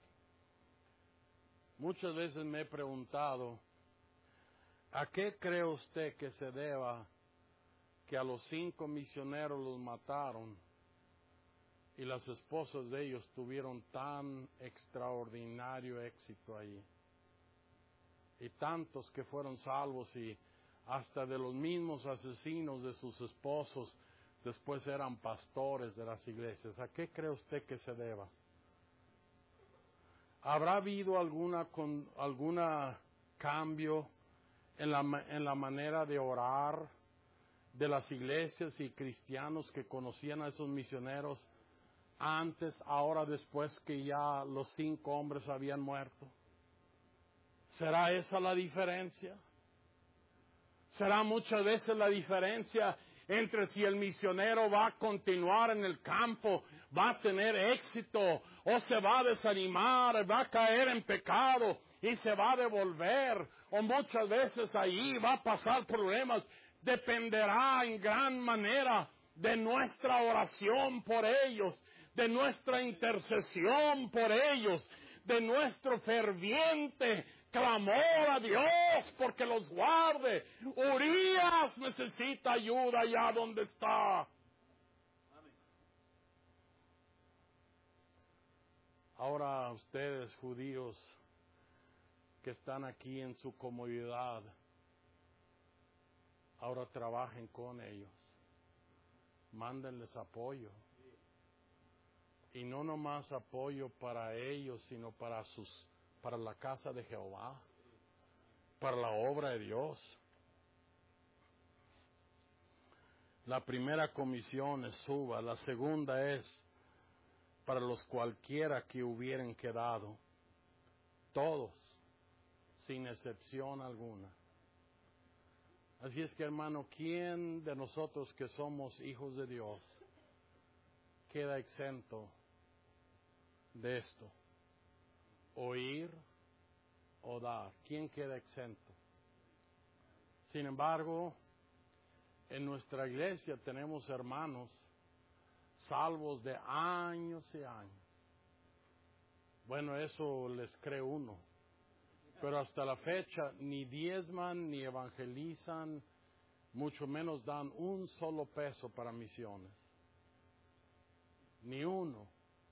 S3: Muchas veces me he preguntado, ¿a qué cree usted que se deba que a los cinco misioneros los mataron y las esposas de ellos tuvieron tan extraordinario éxito allí? Y tantos que fueron salvos y hasta de los mismos asesinos de sus esposos después eran pastores de las iglesias. ¿A qué cree usted que se deba? ¿Habrá habido alguna con, alguna cambio en la, en la manera de orar de las iglesias y cristianos que conocían a esos misioneros antes, ahora, después que ya los cinco hombres habían muerto? ¿Será esa la diferencia? ¿Será muchas veces la diferencia entre si el misionero va a continuar en el campo, va a tener éxito, o se va a desanimar, va a caer en pecado y se va a devolver, o muchas veces ahí va a pasar problemas? Dependerá en gran manera de nuestra oración por ellos, de nuestra intercesión por ellos, de nuestro ferviente clamor a Dios porque los guarde. Urias necesita ayuda allá donde está. Ahora ustedes, judíos, que están aquí en su comodidad, ahora trabajen con ellos. Mándenles apoyo. Y no nomás apoyo para ellos, sino para sus para la casa de Jehová, para la obra de Dios. La primera comisión es suba, la segunda es para los cualquiera que hubieran quedado, todos, sin excepción alguna. Así es que, hermano, ¿quién de nosotros que somos hijos de Dios queda exento de esto? Oír o dar. ¿Quién queda exento? Sin embargo, en nuestra iglesia tenemos hermanos salvos de años y años. Bueno, eso les cree uno. Pero hasta la fecha ni diezman, ni evangelizan, mucho menos dan un solo peso para misiones. Ni uno.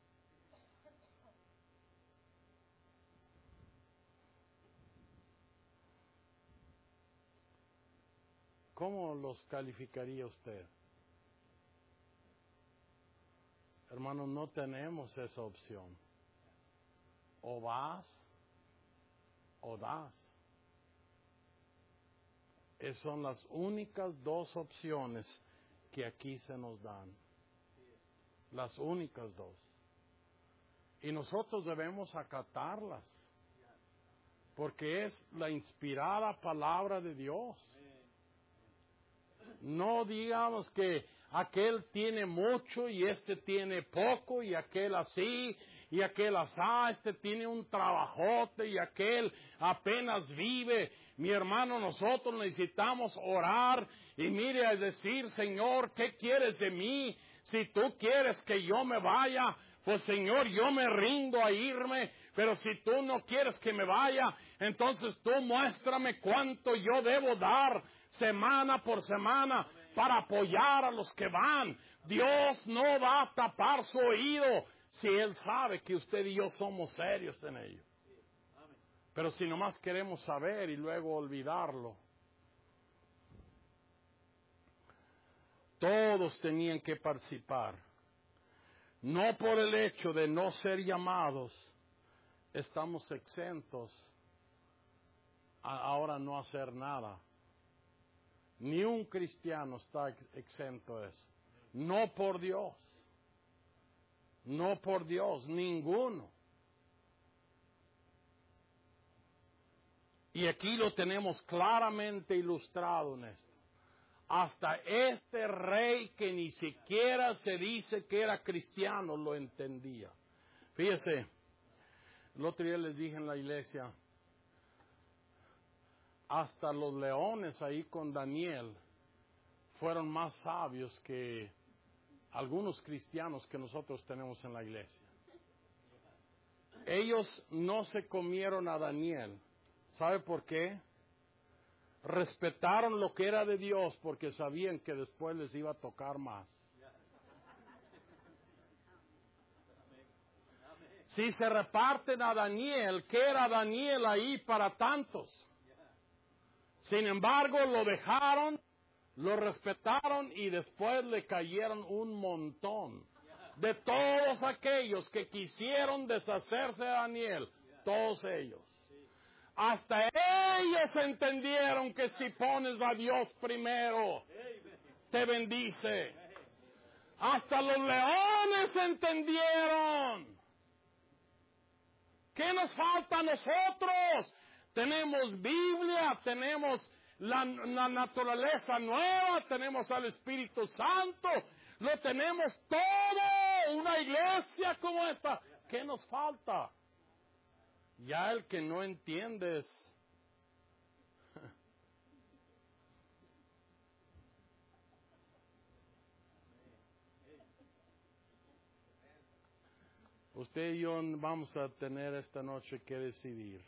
S3: ¿Cómo los calificaría usted? Hermanos, no tenemos esa opción. O vas o das. Esas son las únicas dos opciones que aquí se nos dan. Las únicas dos. Y nosotros debemos acatarlas. Porque es la inspirada palabra de Dios. No digamos que aquel tiene mucho y este tiene poco y aquel así y aquel asá, este tiene un trabajote y aquel apenas vive. Mi hermano, nosotros necesitamos orar y mire a decir, Señor, ¿qué quieres de mí? Si tú quieres que yo me vaya, pues Señor, yo me rindo a irme. Pero si tú no quieres que me vaya, entonces tú muéstrame cuánto yo debo dar semana por semana para apoyar a los que van. Dios no va a tapar su oído si Él sabe que usted y yo somos serios en ello. Pero si nomás queremos saber y luego olvidarlo. Todos tenían que participar. No por el hecho de no ser llamados, estamos exentos a ahora no hacer nada. Ni un cristiano está exento de eso. No por Dios. No por Dios, ninguno. Y aquí lo tenemos claramente ilustrado en esto. Hasta este rey que ni siquiera se dice que era cristiano lo entendía. Fíjese, el otro día les dije en la iglesia, hasta los leones ahí con Daniel fueron más sabios que algunos cristianos que nosotros tenemos en la iglesia. Ellos no se comieron a Daniel. ¿Sabe por qué? Respetaron lo que era de Dios porque sabían que después les iba a tocar más. Si se reparten a Daniel, ¿qué era Daniel ahí para tantos? Sin embargo, lo dejaron, lo respetaron y después le cayeron un montón de todos aquellos que quisieron deshacerse de Daniel, todos ellos. Hasta ellos entendieron que si pones a Dios primero, te bendice. Hasta los leones entendieron. ¿Qué nos falta a nosotros? Tenemos Biblia, tenemos la, la naturaleza nueva, tenemos al Espíritu Santo, lo tenemos todo, una iglesia como esta. ¿Qué nos falta? Ya el que no entiende es... Usted y yo vamos a tener esta noche que decidir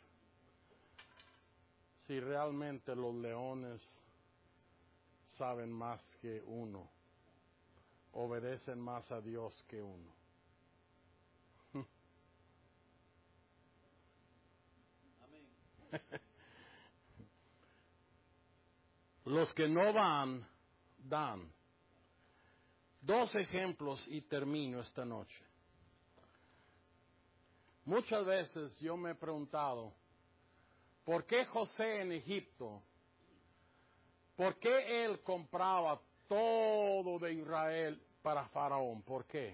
S3: si realmente los leones saben más que uno, obedecen más a Dios que uno. Los que no van, dan. Dos ejemplos y termino esta noche. Muchas veces yo me he preguntado, ¿por qué José en Egipto? ¿Por qué él compraba todo de Israel para Faraón? ¿Por qué?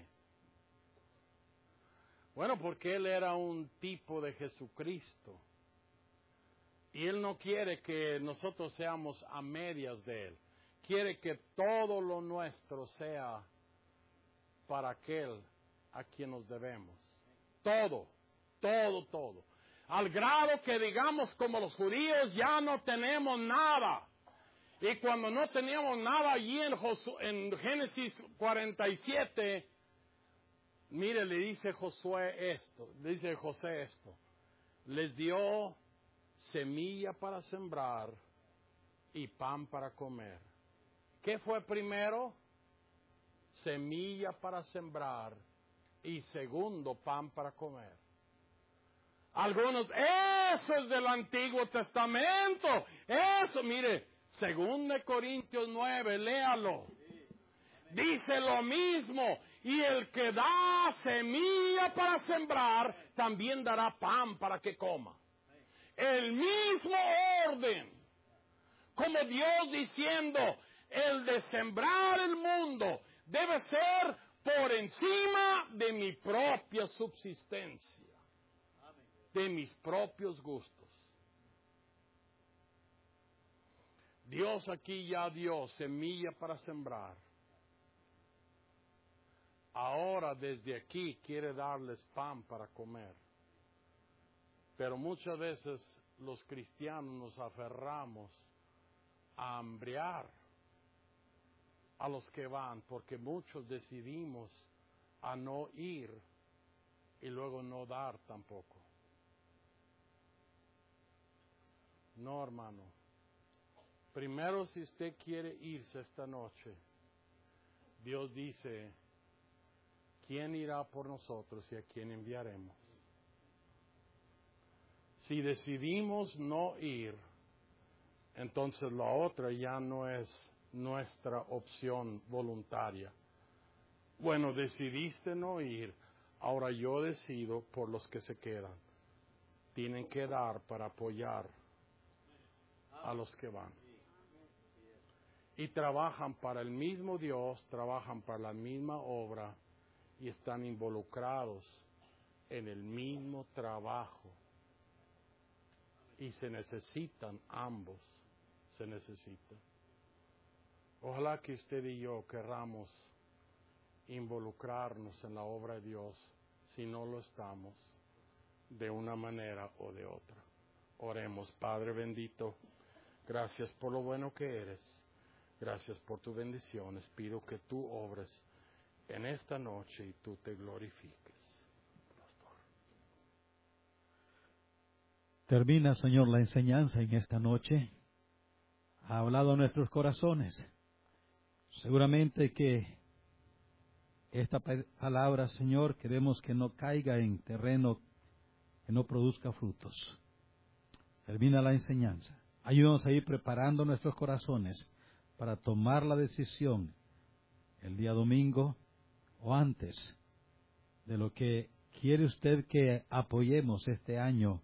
S3: Bueno, porque él era un tipo de Jesucristo. Y él no quiere que nosotros seamos a medias de él. Quiere que todo lo nuestro sea para aquel a quien nos debemos. Todo, todo, todo. Al grado que digamos como los judíos ya no tenemos nada. Y cuando no teníamos nada allí en, Josu, en Génesis cuarenta y siete, mire, le dice Josué esto, le dice José esto. Les dio semilla para sembrar y pan para comer. ¿Qué fue primero? Semilla para sembrar y segundo pan para comer. Algunos, eso es del Antiguo Testamento. Eso, mire, según de Corintios nueve, léalo. Dice lo mismo. Y el que da semilla para sembrar, también dará pan para que coma. El mismo orden, como Dios diciendo, el de sembrar el mundo debe ser por encima de mi propia subsistencia, de mis propios gustos. Dios aquí ya dio semilla para sembrar. Ahora desde aquí quiere darles pan para comer. Pero muchas veces los cristianos nos aferramos a hambriar a los que van, porque muchos decidimos a no ir y luego no dar tampoco. No, hermano. Primero, si usted quiere irse esta noche, Dios dice, ¿quién irá por nosotros y a quién enviaremos? Si decidimos no ir, entonces la otra ya no es nuestra opción voluntaria. Bueno, decidiste no ir, ahora yo decido por los que se quedan. Tienen que dar para apoyar a los que van. Y trabajan para el mismo Dios, trabajan para la misma obra y están involucrados en el mismo trabajo. Y se necesitan ambos, se necesitan. Ojalá que usted y yo querramos involucrarnos en la obra de Dios, si no lo estamos, de una manera o de otra. Oremos. Padre bendito, gracias por lo bueno que eres, gracias por tus bendiciones. Pido que tú obres en esta noche y tú te glorifiques, pastor.
S1: Termina, Señor, la enseñanza en esta noche. Ha hablado a nuestros corazones. Seguramente que esta palabra, Señor, queremos que no caiga en terreno que no produzca frutos. Termina la enseñanza. Ayúdanos a ir preparando nuestros corazones para tomar la decisión el día domingo o antes de lo que quiere usted que apoyemos este año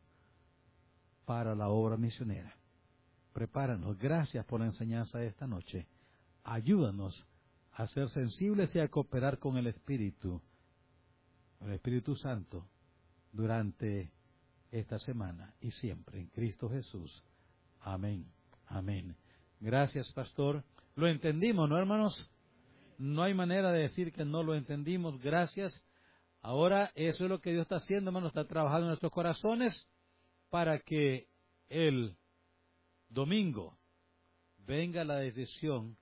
S1: para la obra misionera. Prepáranos. Gracias por la enseñanza de esta noche. Ayúdanos a ser sensibles y a cooperar con el Espíritu, el Espíritu Santo, durante esta semana y siempre, en Cristo Jesús. Amén. Amén. Gracias, pastor. Lo entendimos, ¿no, hermanos? No hay manera de decir que no lo entendimos. Gracias. Ahora, eso es lo que Dios está haciendo, hermanos. Está trabajando en nuestros corazones para que el domingo venga la decisión,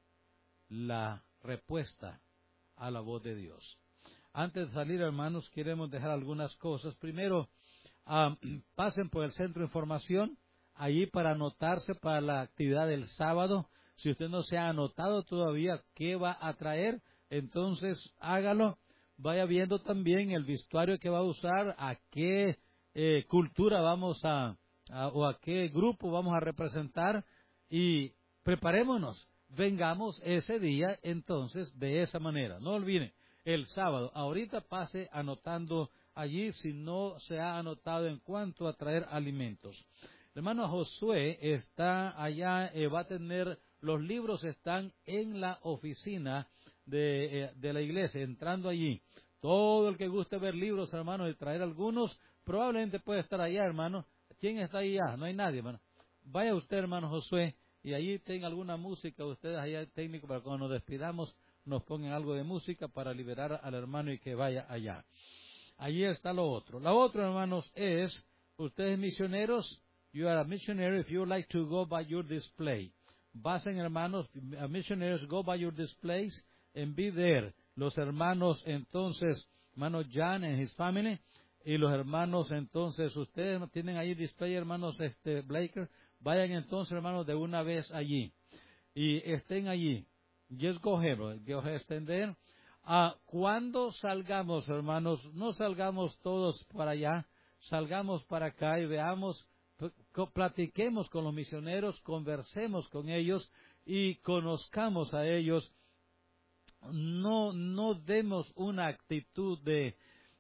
S1: la respuesta a la voz de Dios. Antes de salir, hermanos, queremos dejar algunas cosas. Primero, um, pasen por el centro de información, allí para anotarse para la actividad del sábado. Si usted no se ha anotado todavía qué va a traer, entonces hágalo. Vaya viendo también el vestuario que va a usar, a qué eh, cultura vamos a, a, o a qué grupo vamos a representar, y preparémonos. Vengamos ese día, entonces, de esa manera. No olviden, el sábado, ahorita pase anotando allí si no se ha anotado en cuanto a traer alimentos. El hermano Josué está allá, eh, va a tener, los libros están en la oficina de, eh, de la iglesia, entrando allí. Todo el que guste ver libros, hermanos, y traer algunos, probablemente puede estar allá, hermano. ¿Quién está allá? No hay nadie, hermano. Vaya usted, hermano Josué, y allí tenga alguna música, ustedes allá técnico, para cuando nos despidamos, nos pongan algo de música para liberar al hermano y que vaya allá. Allí está lo otro. Lo otro, hermanos, es, ustedes misioneros, you are a missionary if you would like to go by your display. Pasen, hermanos, missionaries, go by your displays and be there. Los hermanos, entonces, hermano Jan and his family, y los hermanos, entonces, ustedes tienen ahí display, hermanos, este, Blaker, vayan entonces, hermanos, de una vez allí, y estén allí. Just go ahead, go ahead, estén there. Ah, cuando salgamos, hermanos, no salgamos todos para allá, salgamos para acá y veamos, platiquemos con los misioneros, conversemos con ellos y conozcamos a ellos. No, no demos una actitud de,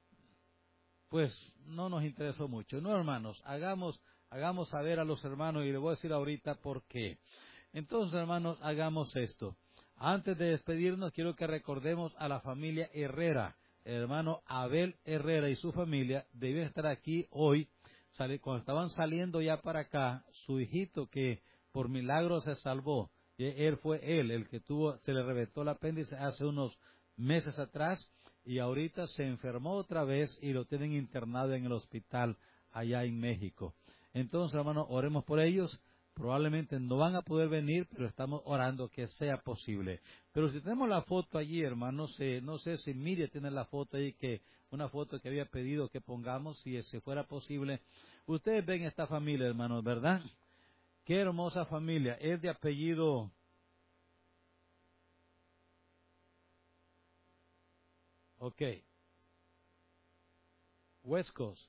S1: pues, no nos interesó mucho. No, hermanos, hagamos, hagamos saber a los hermanos, y les voy a decir ahorita por qué. Entonces, hermanos, hagamos esto. Antes de despedirnos, quiero que recordemos a la familia Herrera. El hermano Abel Herrera y su familia deben estar aquí hoy. Cuando estaban saliendo ya para acá, su hijito, que por milagro se salvó, él fue él el que tuvo, se le reventó el apéndice hace unos meses atrás, y ahorita se enfermó otra vez y lo tienen internado en el hospital allá en México. Entonces, hermanos, oremos por ellos. Probablemente no van a poder venir, pero estamos orando que sea posible. Pero si tenemos la foto allí, hermanos, eh, no sé si Miriam tiene la foto ahí, que una foto que había pedido que pongamos, si, si fuera posible. Ustedes ven esta familia, hermanos, ¿verdad? Qué hermosa familia. Es de apellido... Ok. West Coast.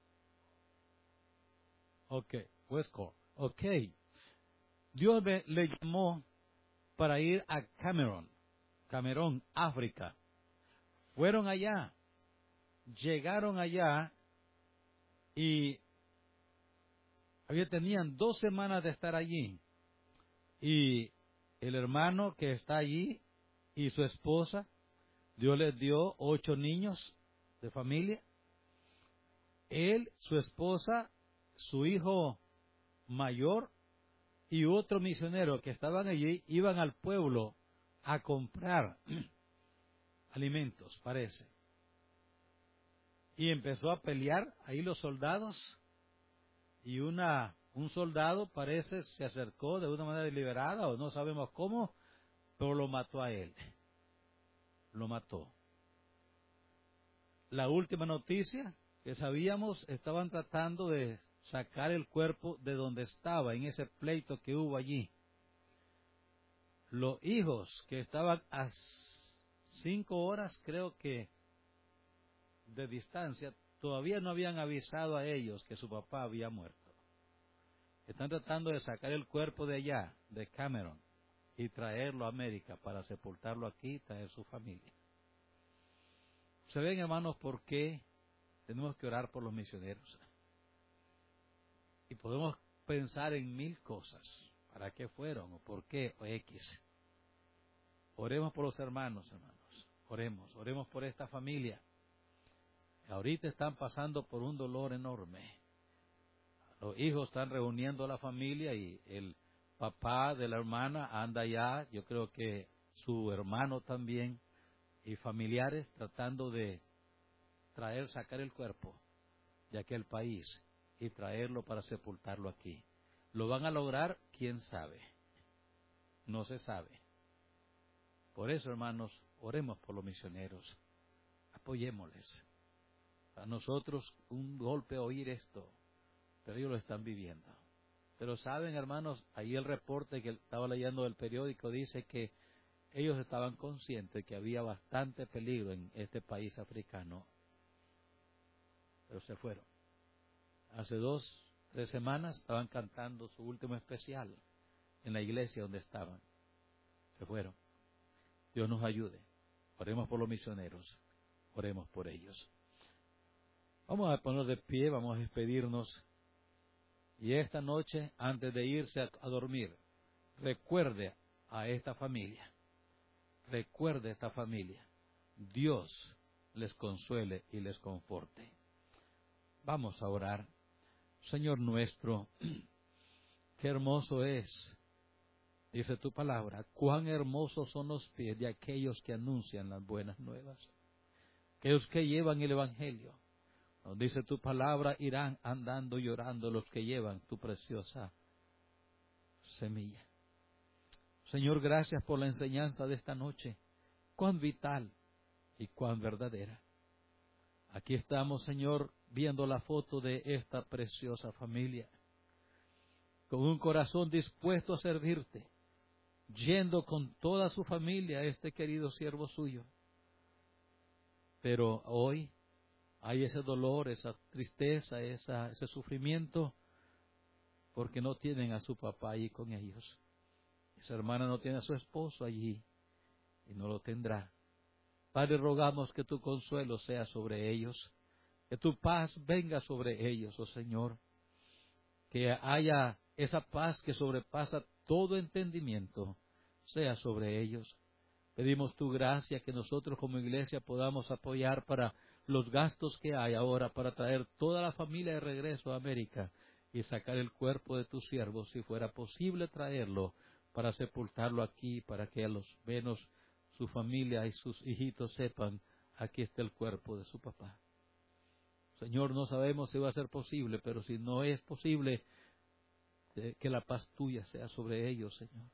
S1: Ok. West Coast. Ok. Dios le, le llamó para ir a Camerón, Camerón, África. Fueron allá, llegaron allá y había, tenían dos semanas de estar allí. Y el hermano que está allí y su esposa, Dios les dio ocho niños de familia. Él, su esposa, su hijo mayor y otro misionero que estaban allí, iban al pueblo a comprar alimentos, parece. Y empezó a pelear ahí los soldados, y una un soldado, parece, se acercó de una manera deliberada, o no sabemos cómo, pero lo mató a él. Lo mató. la última noticia que sabíamos, estaban tratando de sacar el cuerpo de donde estaba, en ese pleito que hubo allí. Los hijos que estaban a cinco horas, creo que, de distancia, todavía no habían avisado a ellos que su papá había muerto. Están tratando de sacar el cuerpo de allá, de Cameron, y traerlo a América para sepultarlo aquí y traer su familia. ¿Se ven, hermanos, por qué tenemos que orar por los misioneros? Y podemos pensar en mil cosas. ¿Para qué fueron? ¿O por qué? ¿O X? Oremos por los hermanos, hermanos. Oremos. Oremos por esta familia. Ahorita están pasando por un dolor enorme. Los hijos están reuniendo a la familia y el papá de la hermana anda allá. Yo creo que su hermano también. Y familiares tratando de traer, sacar el cuerpo de aquel país y traerlo para sepultarlo aquí. ¿Lo van a lograr? ¿Quién sabe? No se sabe. Por eso, hermanos, oremos por los misioneros. Apoyémosles. A nosotros un golpe oír esto, pero ellos lo están viviendo. Pero saben, hermanos, ahí el reporte que estaba leyendo del periódico dice que ellos estaban conscientes que había bastante peligro en este país africano, pero se fueron. Hace dos, tres semanas estaban cantando su último especial en la iglesia donde estaban. Se fueron. Dios nos ayude. Oremos por los misioneros. Oremos por ellos. Vamos a ponernos de pie, vamos a despedirnos. Y esta noche, antes de irse a, a dormir, recuerde a esta familia. Recuerde a esta familia. Dios les consuele y les conforte. Vamos a orar. Señor nuestro, qué hermoso es, dice tu palabra, cuán hermosos son los pies de aquellos que anuncian las buenas nuevas, aquellos que llevan el Evangelio. Nos dice tu palabra, irán andando y llorando los que llevan tu preciosa semilla. Señor, gracias por la enseñanza de esta noche, cuán vital y cuán verdadera. Aquí estamos, Señor, viendo la foto de esta preciosa familia, con un corazón dispuesto a servirte, yendo con toda su familia a este querido siervo suyo. Pero hoy hay ese dolor, esa tristeza, esa, ese sufrimiento, porque no tienen a su papá allí con ellos. Esa hermana no tiene a su esposo allí y no lo tendrá. Padre, rogamos que tu consuelo sea sobre ellos, que tu paz venga sobre ellos, oh Señor, que haya esa paz que sobrepasa todo entendimiento, sea sobre ellos. Pedimos tu gracia que nosotros como iglesia podamos apoyar para los gastos que hay ahora para traer toda la familia de regreso a América y sacar el cuerpo de tus siervos, si fuera posible traerlo, para sepultarlo aquí, para que a los menos su familia y sus hijitos sepan, aquí está el cuerpo de su papá. Señor, no sabemos si va a ser posible, pero si no es posible, eh, que la paz tuya sea sobre ellos, Señor.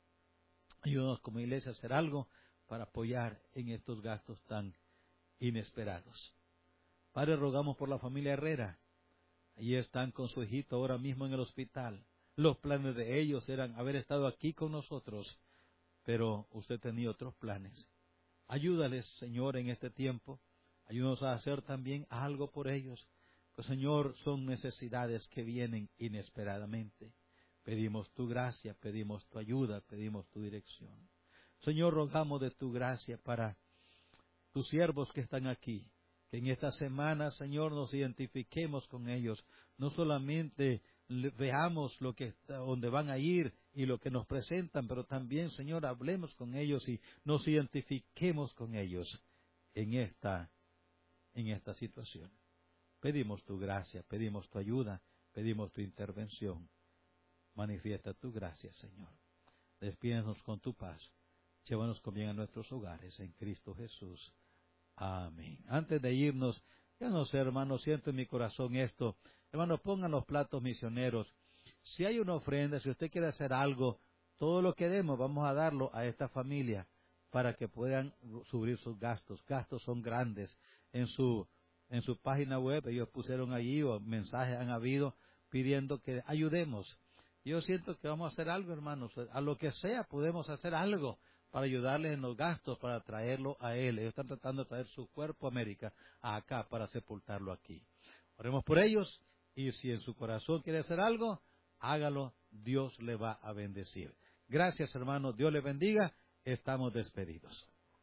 S1: Ayúdanos como iglesia a hacer algo para apoyar en estos gastos tan inesperados. Padre, rogamos por la familia Herrera. Allí están con su hijito ahora mismo en el hospital. Los planes de ellos eran haber estado aquí con nosotros, pero usted tenía otros planes. Ayúdales, Señor, en este tiempo. Ayúdanos a hacer también algo por ellos. Pues, Señor, son necesidades que vienen inesperadamente. Pedimos tu gracia, pedimos tu ayuda, pedimos tu dirección. Señor, rogamos de tu gracia para tus siervos que están aquí, que en esta semana, Señor, nos identifiquemos con ellos, no solamente veamos lo que está, dónde van a ir y lo que nos presentan, pero también, Señor, hablemos con ellos y nos identifiquemos con ellos en esta, en esta situación. Pedimos tu gracia, pedimos tu ayuda, pedimos tu intervención. Manifiesta tu gracia, Señor. Despídenos con tu paz. Llévanos con bien a nuestros hogares en Cristo Jesús. Amén. Antes de irnos, yo no sé, hermanos, siento en mi corazón esto. Hermanos, pongan los platos misioneros. Si hay una ofrenda, si usted quiere hacer algo, todo lo que demos vamos a darlo a esta familia para que puedan subir sus gastos. Gastos son grandes. en su en su página web, ellos pusieron allí, o mensajes han habido, pidiendo que ayudemos. Yo siento que vamos a hacer algo, hermanos, a lo que sea podemos hacer algo para ayudarles en los gastos, para traerlo a Él. Ellos están tratando de traer su cuerpo a América, acá, para sepultarlo aquí. Oremos por ellos, y si en su corazón quiere hacer algo, hágalo, Dios le va a bendecir. Gracias, hermanos, Dios le bendiga, estamos despedidos.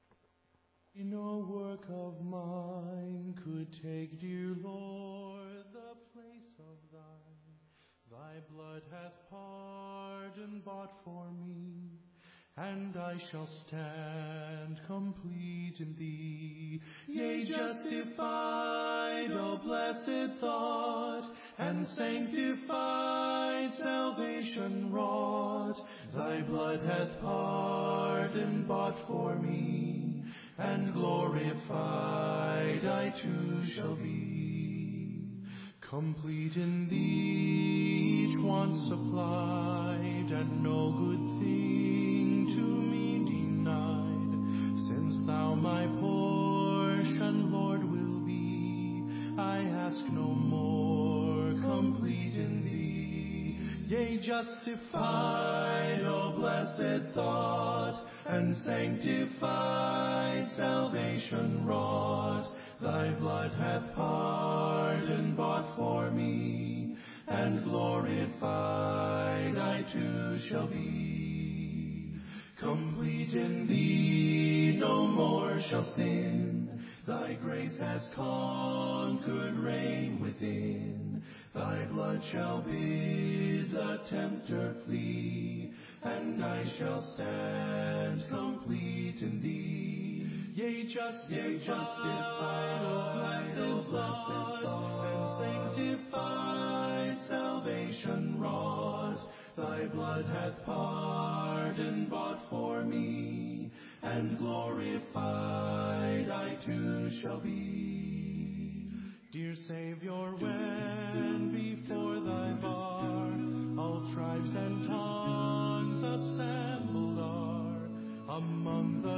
S4: No work of mine could take, dear Lord, the place of thine. Thy blood hath pardon bought for me, and I shall stand complete in thee. Yea, justified, O blessed thought, and sanctified, salvation wrought. Thy blood hath pardon bought for me, and glorified I too shall be. Complete in thee, each want supplied, and no good thing to me denied. Since thou my portion, Lord, will be, I ask no more. Complete in thee. Yea, justified, O blessed thought, and sanctified, salvation wrought. Thy blood hath pardon bought for me, and glorified I too shall be. Complete in thee, no more shall sin. Thy grace has conquered reign within. Thy blood shall bid the tempter flee, and I shall stand complete in thee. Yea, justified, Yea, justified, O blessed thought, and sanctified, salvation wrought. Thy blood hath pardon bought for me, and glorified I too shall be. Dear Savior, when before thy bar all tribes and tongues assembled are, among the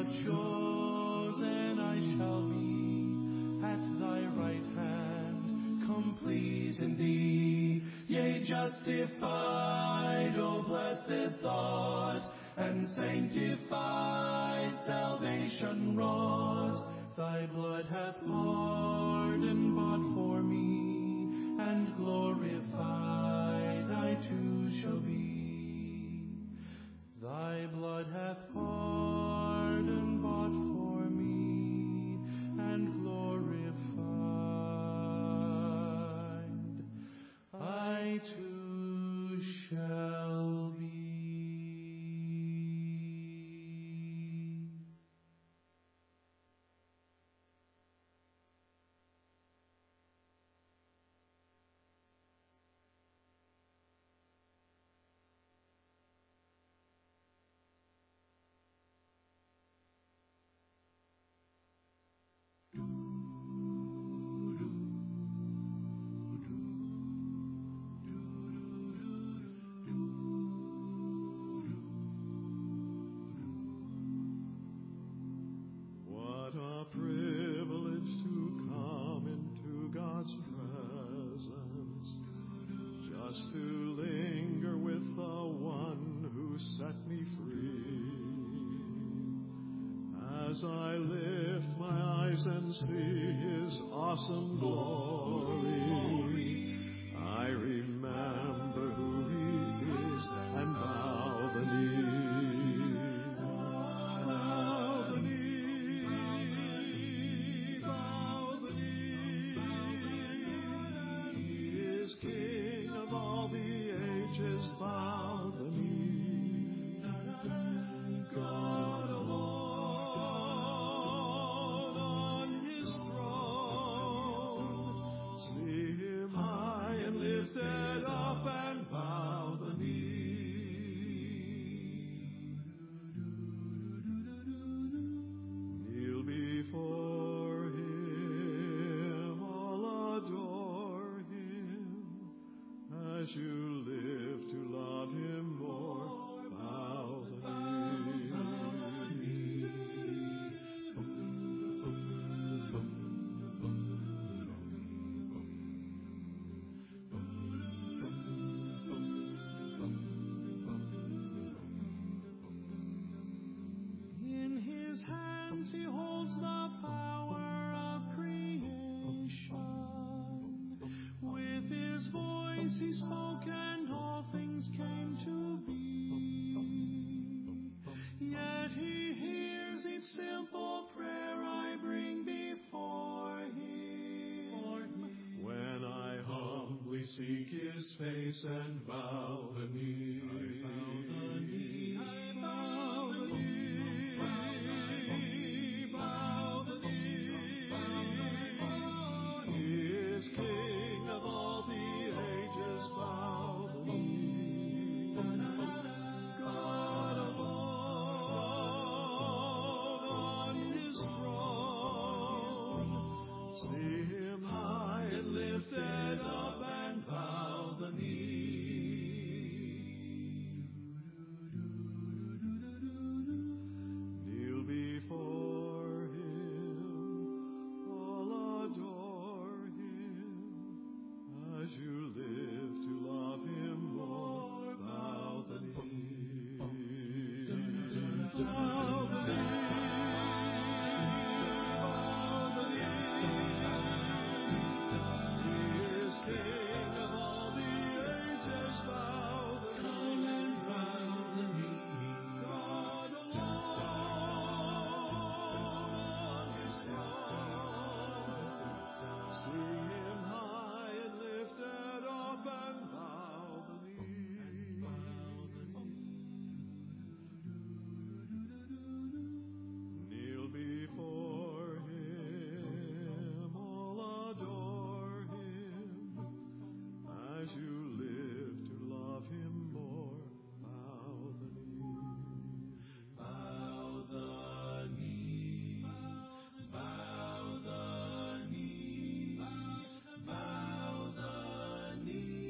S4: chosen I shall be, at thy right hand, complete in thee. Yea, justified, O blessed thought, and sanctified, salvation wrought. Thy blood hath pardon bought for me, and glorified I too shall be. Thy blood hath pardon bought for me, and glorified I too shall be.
S5: As I lift my eyes and see His awesome glory, I remember who He is and bow the knee. Bow the knee, bow the knee. He is King of all the ages, bow the knee. God alone. See seek his face and bow the knee. I bow the knee. I bow the knee. Bow the knee. He is King of all the ages. Bow the knee. God of all on his throne. See him high and lifted up and bow the knee. Kneel before him, all adore him. As you live to love him more, bow the knee. Bow the knee. King of all the ages, bow the knee, bow the knee. God alone is strong. See him high and lifted up and bow the knee. Kneel before him, all adore him. As you live to love him more, bow the knee. Bow the knee. Bow the knee. Bow the knee.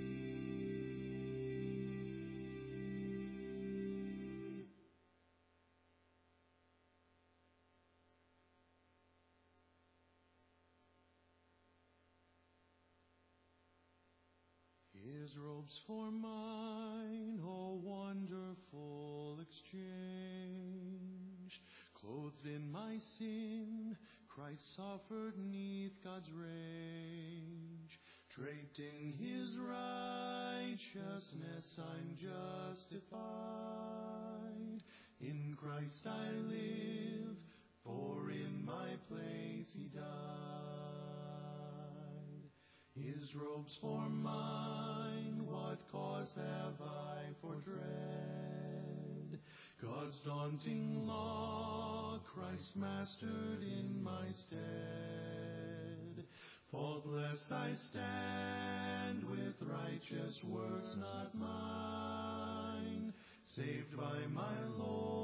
S5: His robes for mine, oh wonderful exchange. Clothed in my sin, Christ suffered neath God's rage. Draped in his righteousness, I'm justified. In Christ I live, for in my place he died. His robes for mine, what cause have I for dread? God's daunting law, Christ mastered in my stead. Faultless I stand with righteous works not mine, saved by my Lord.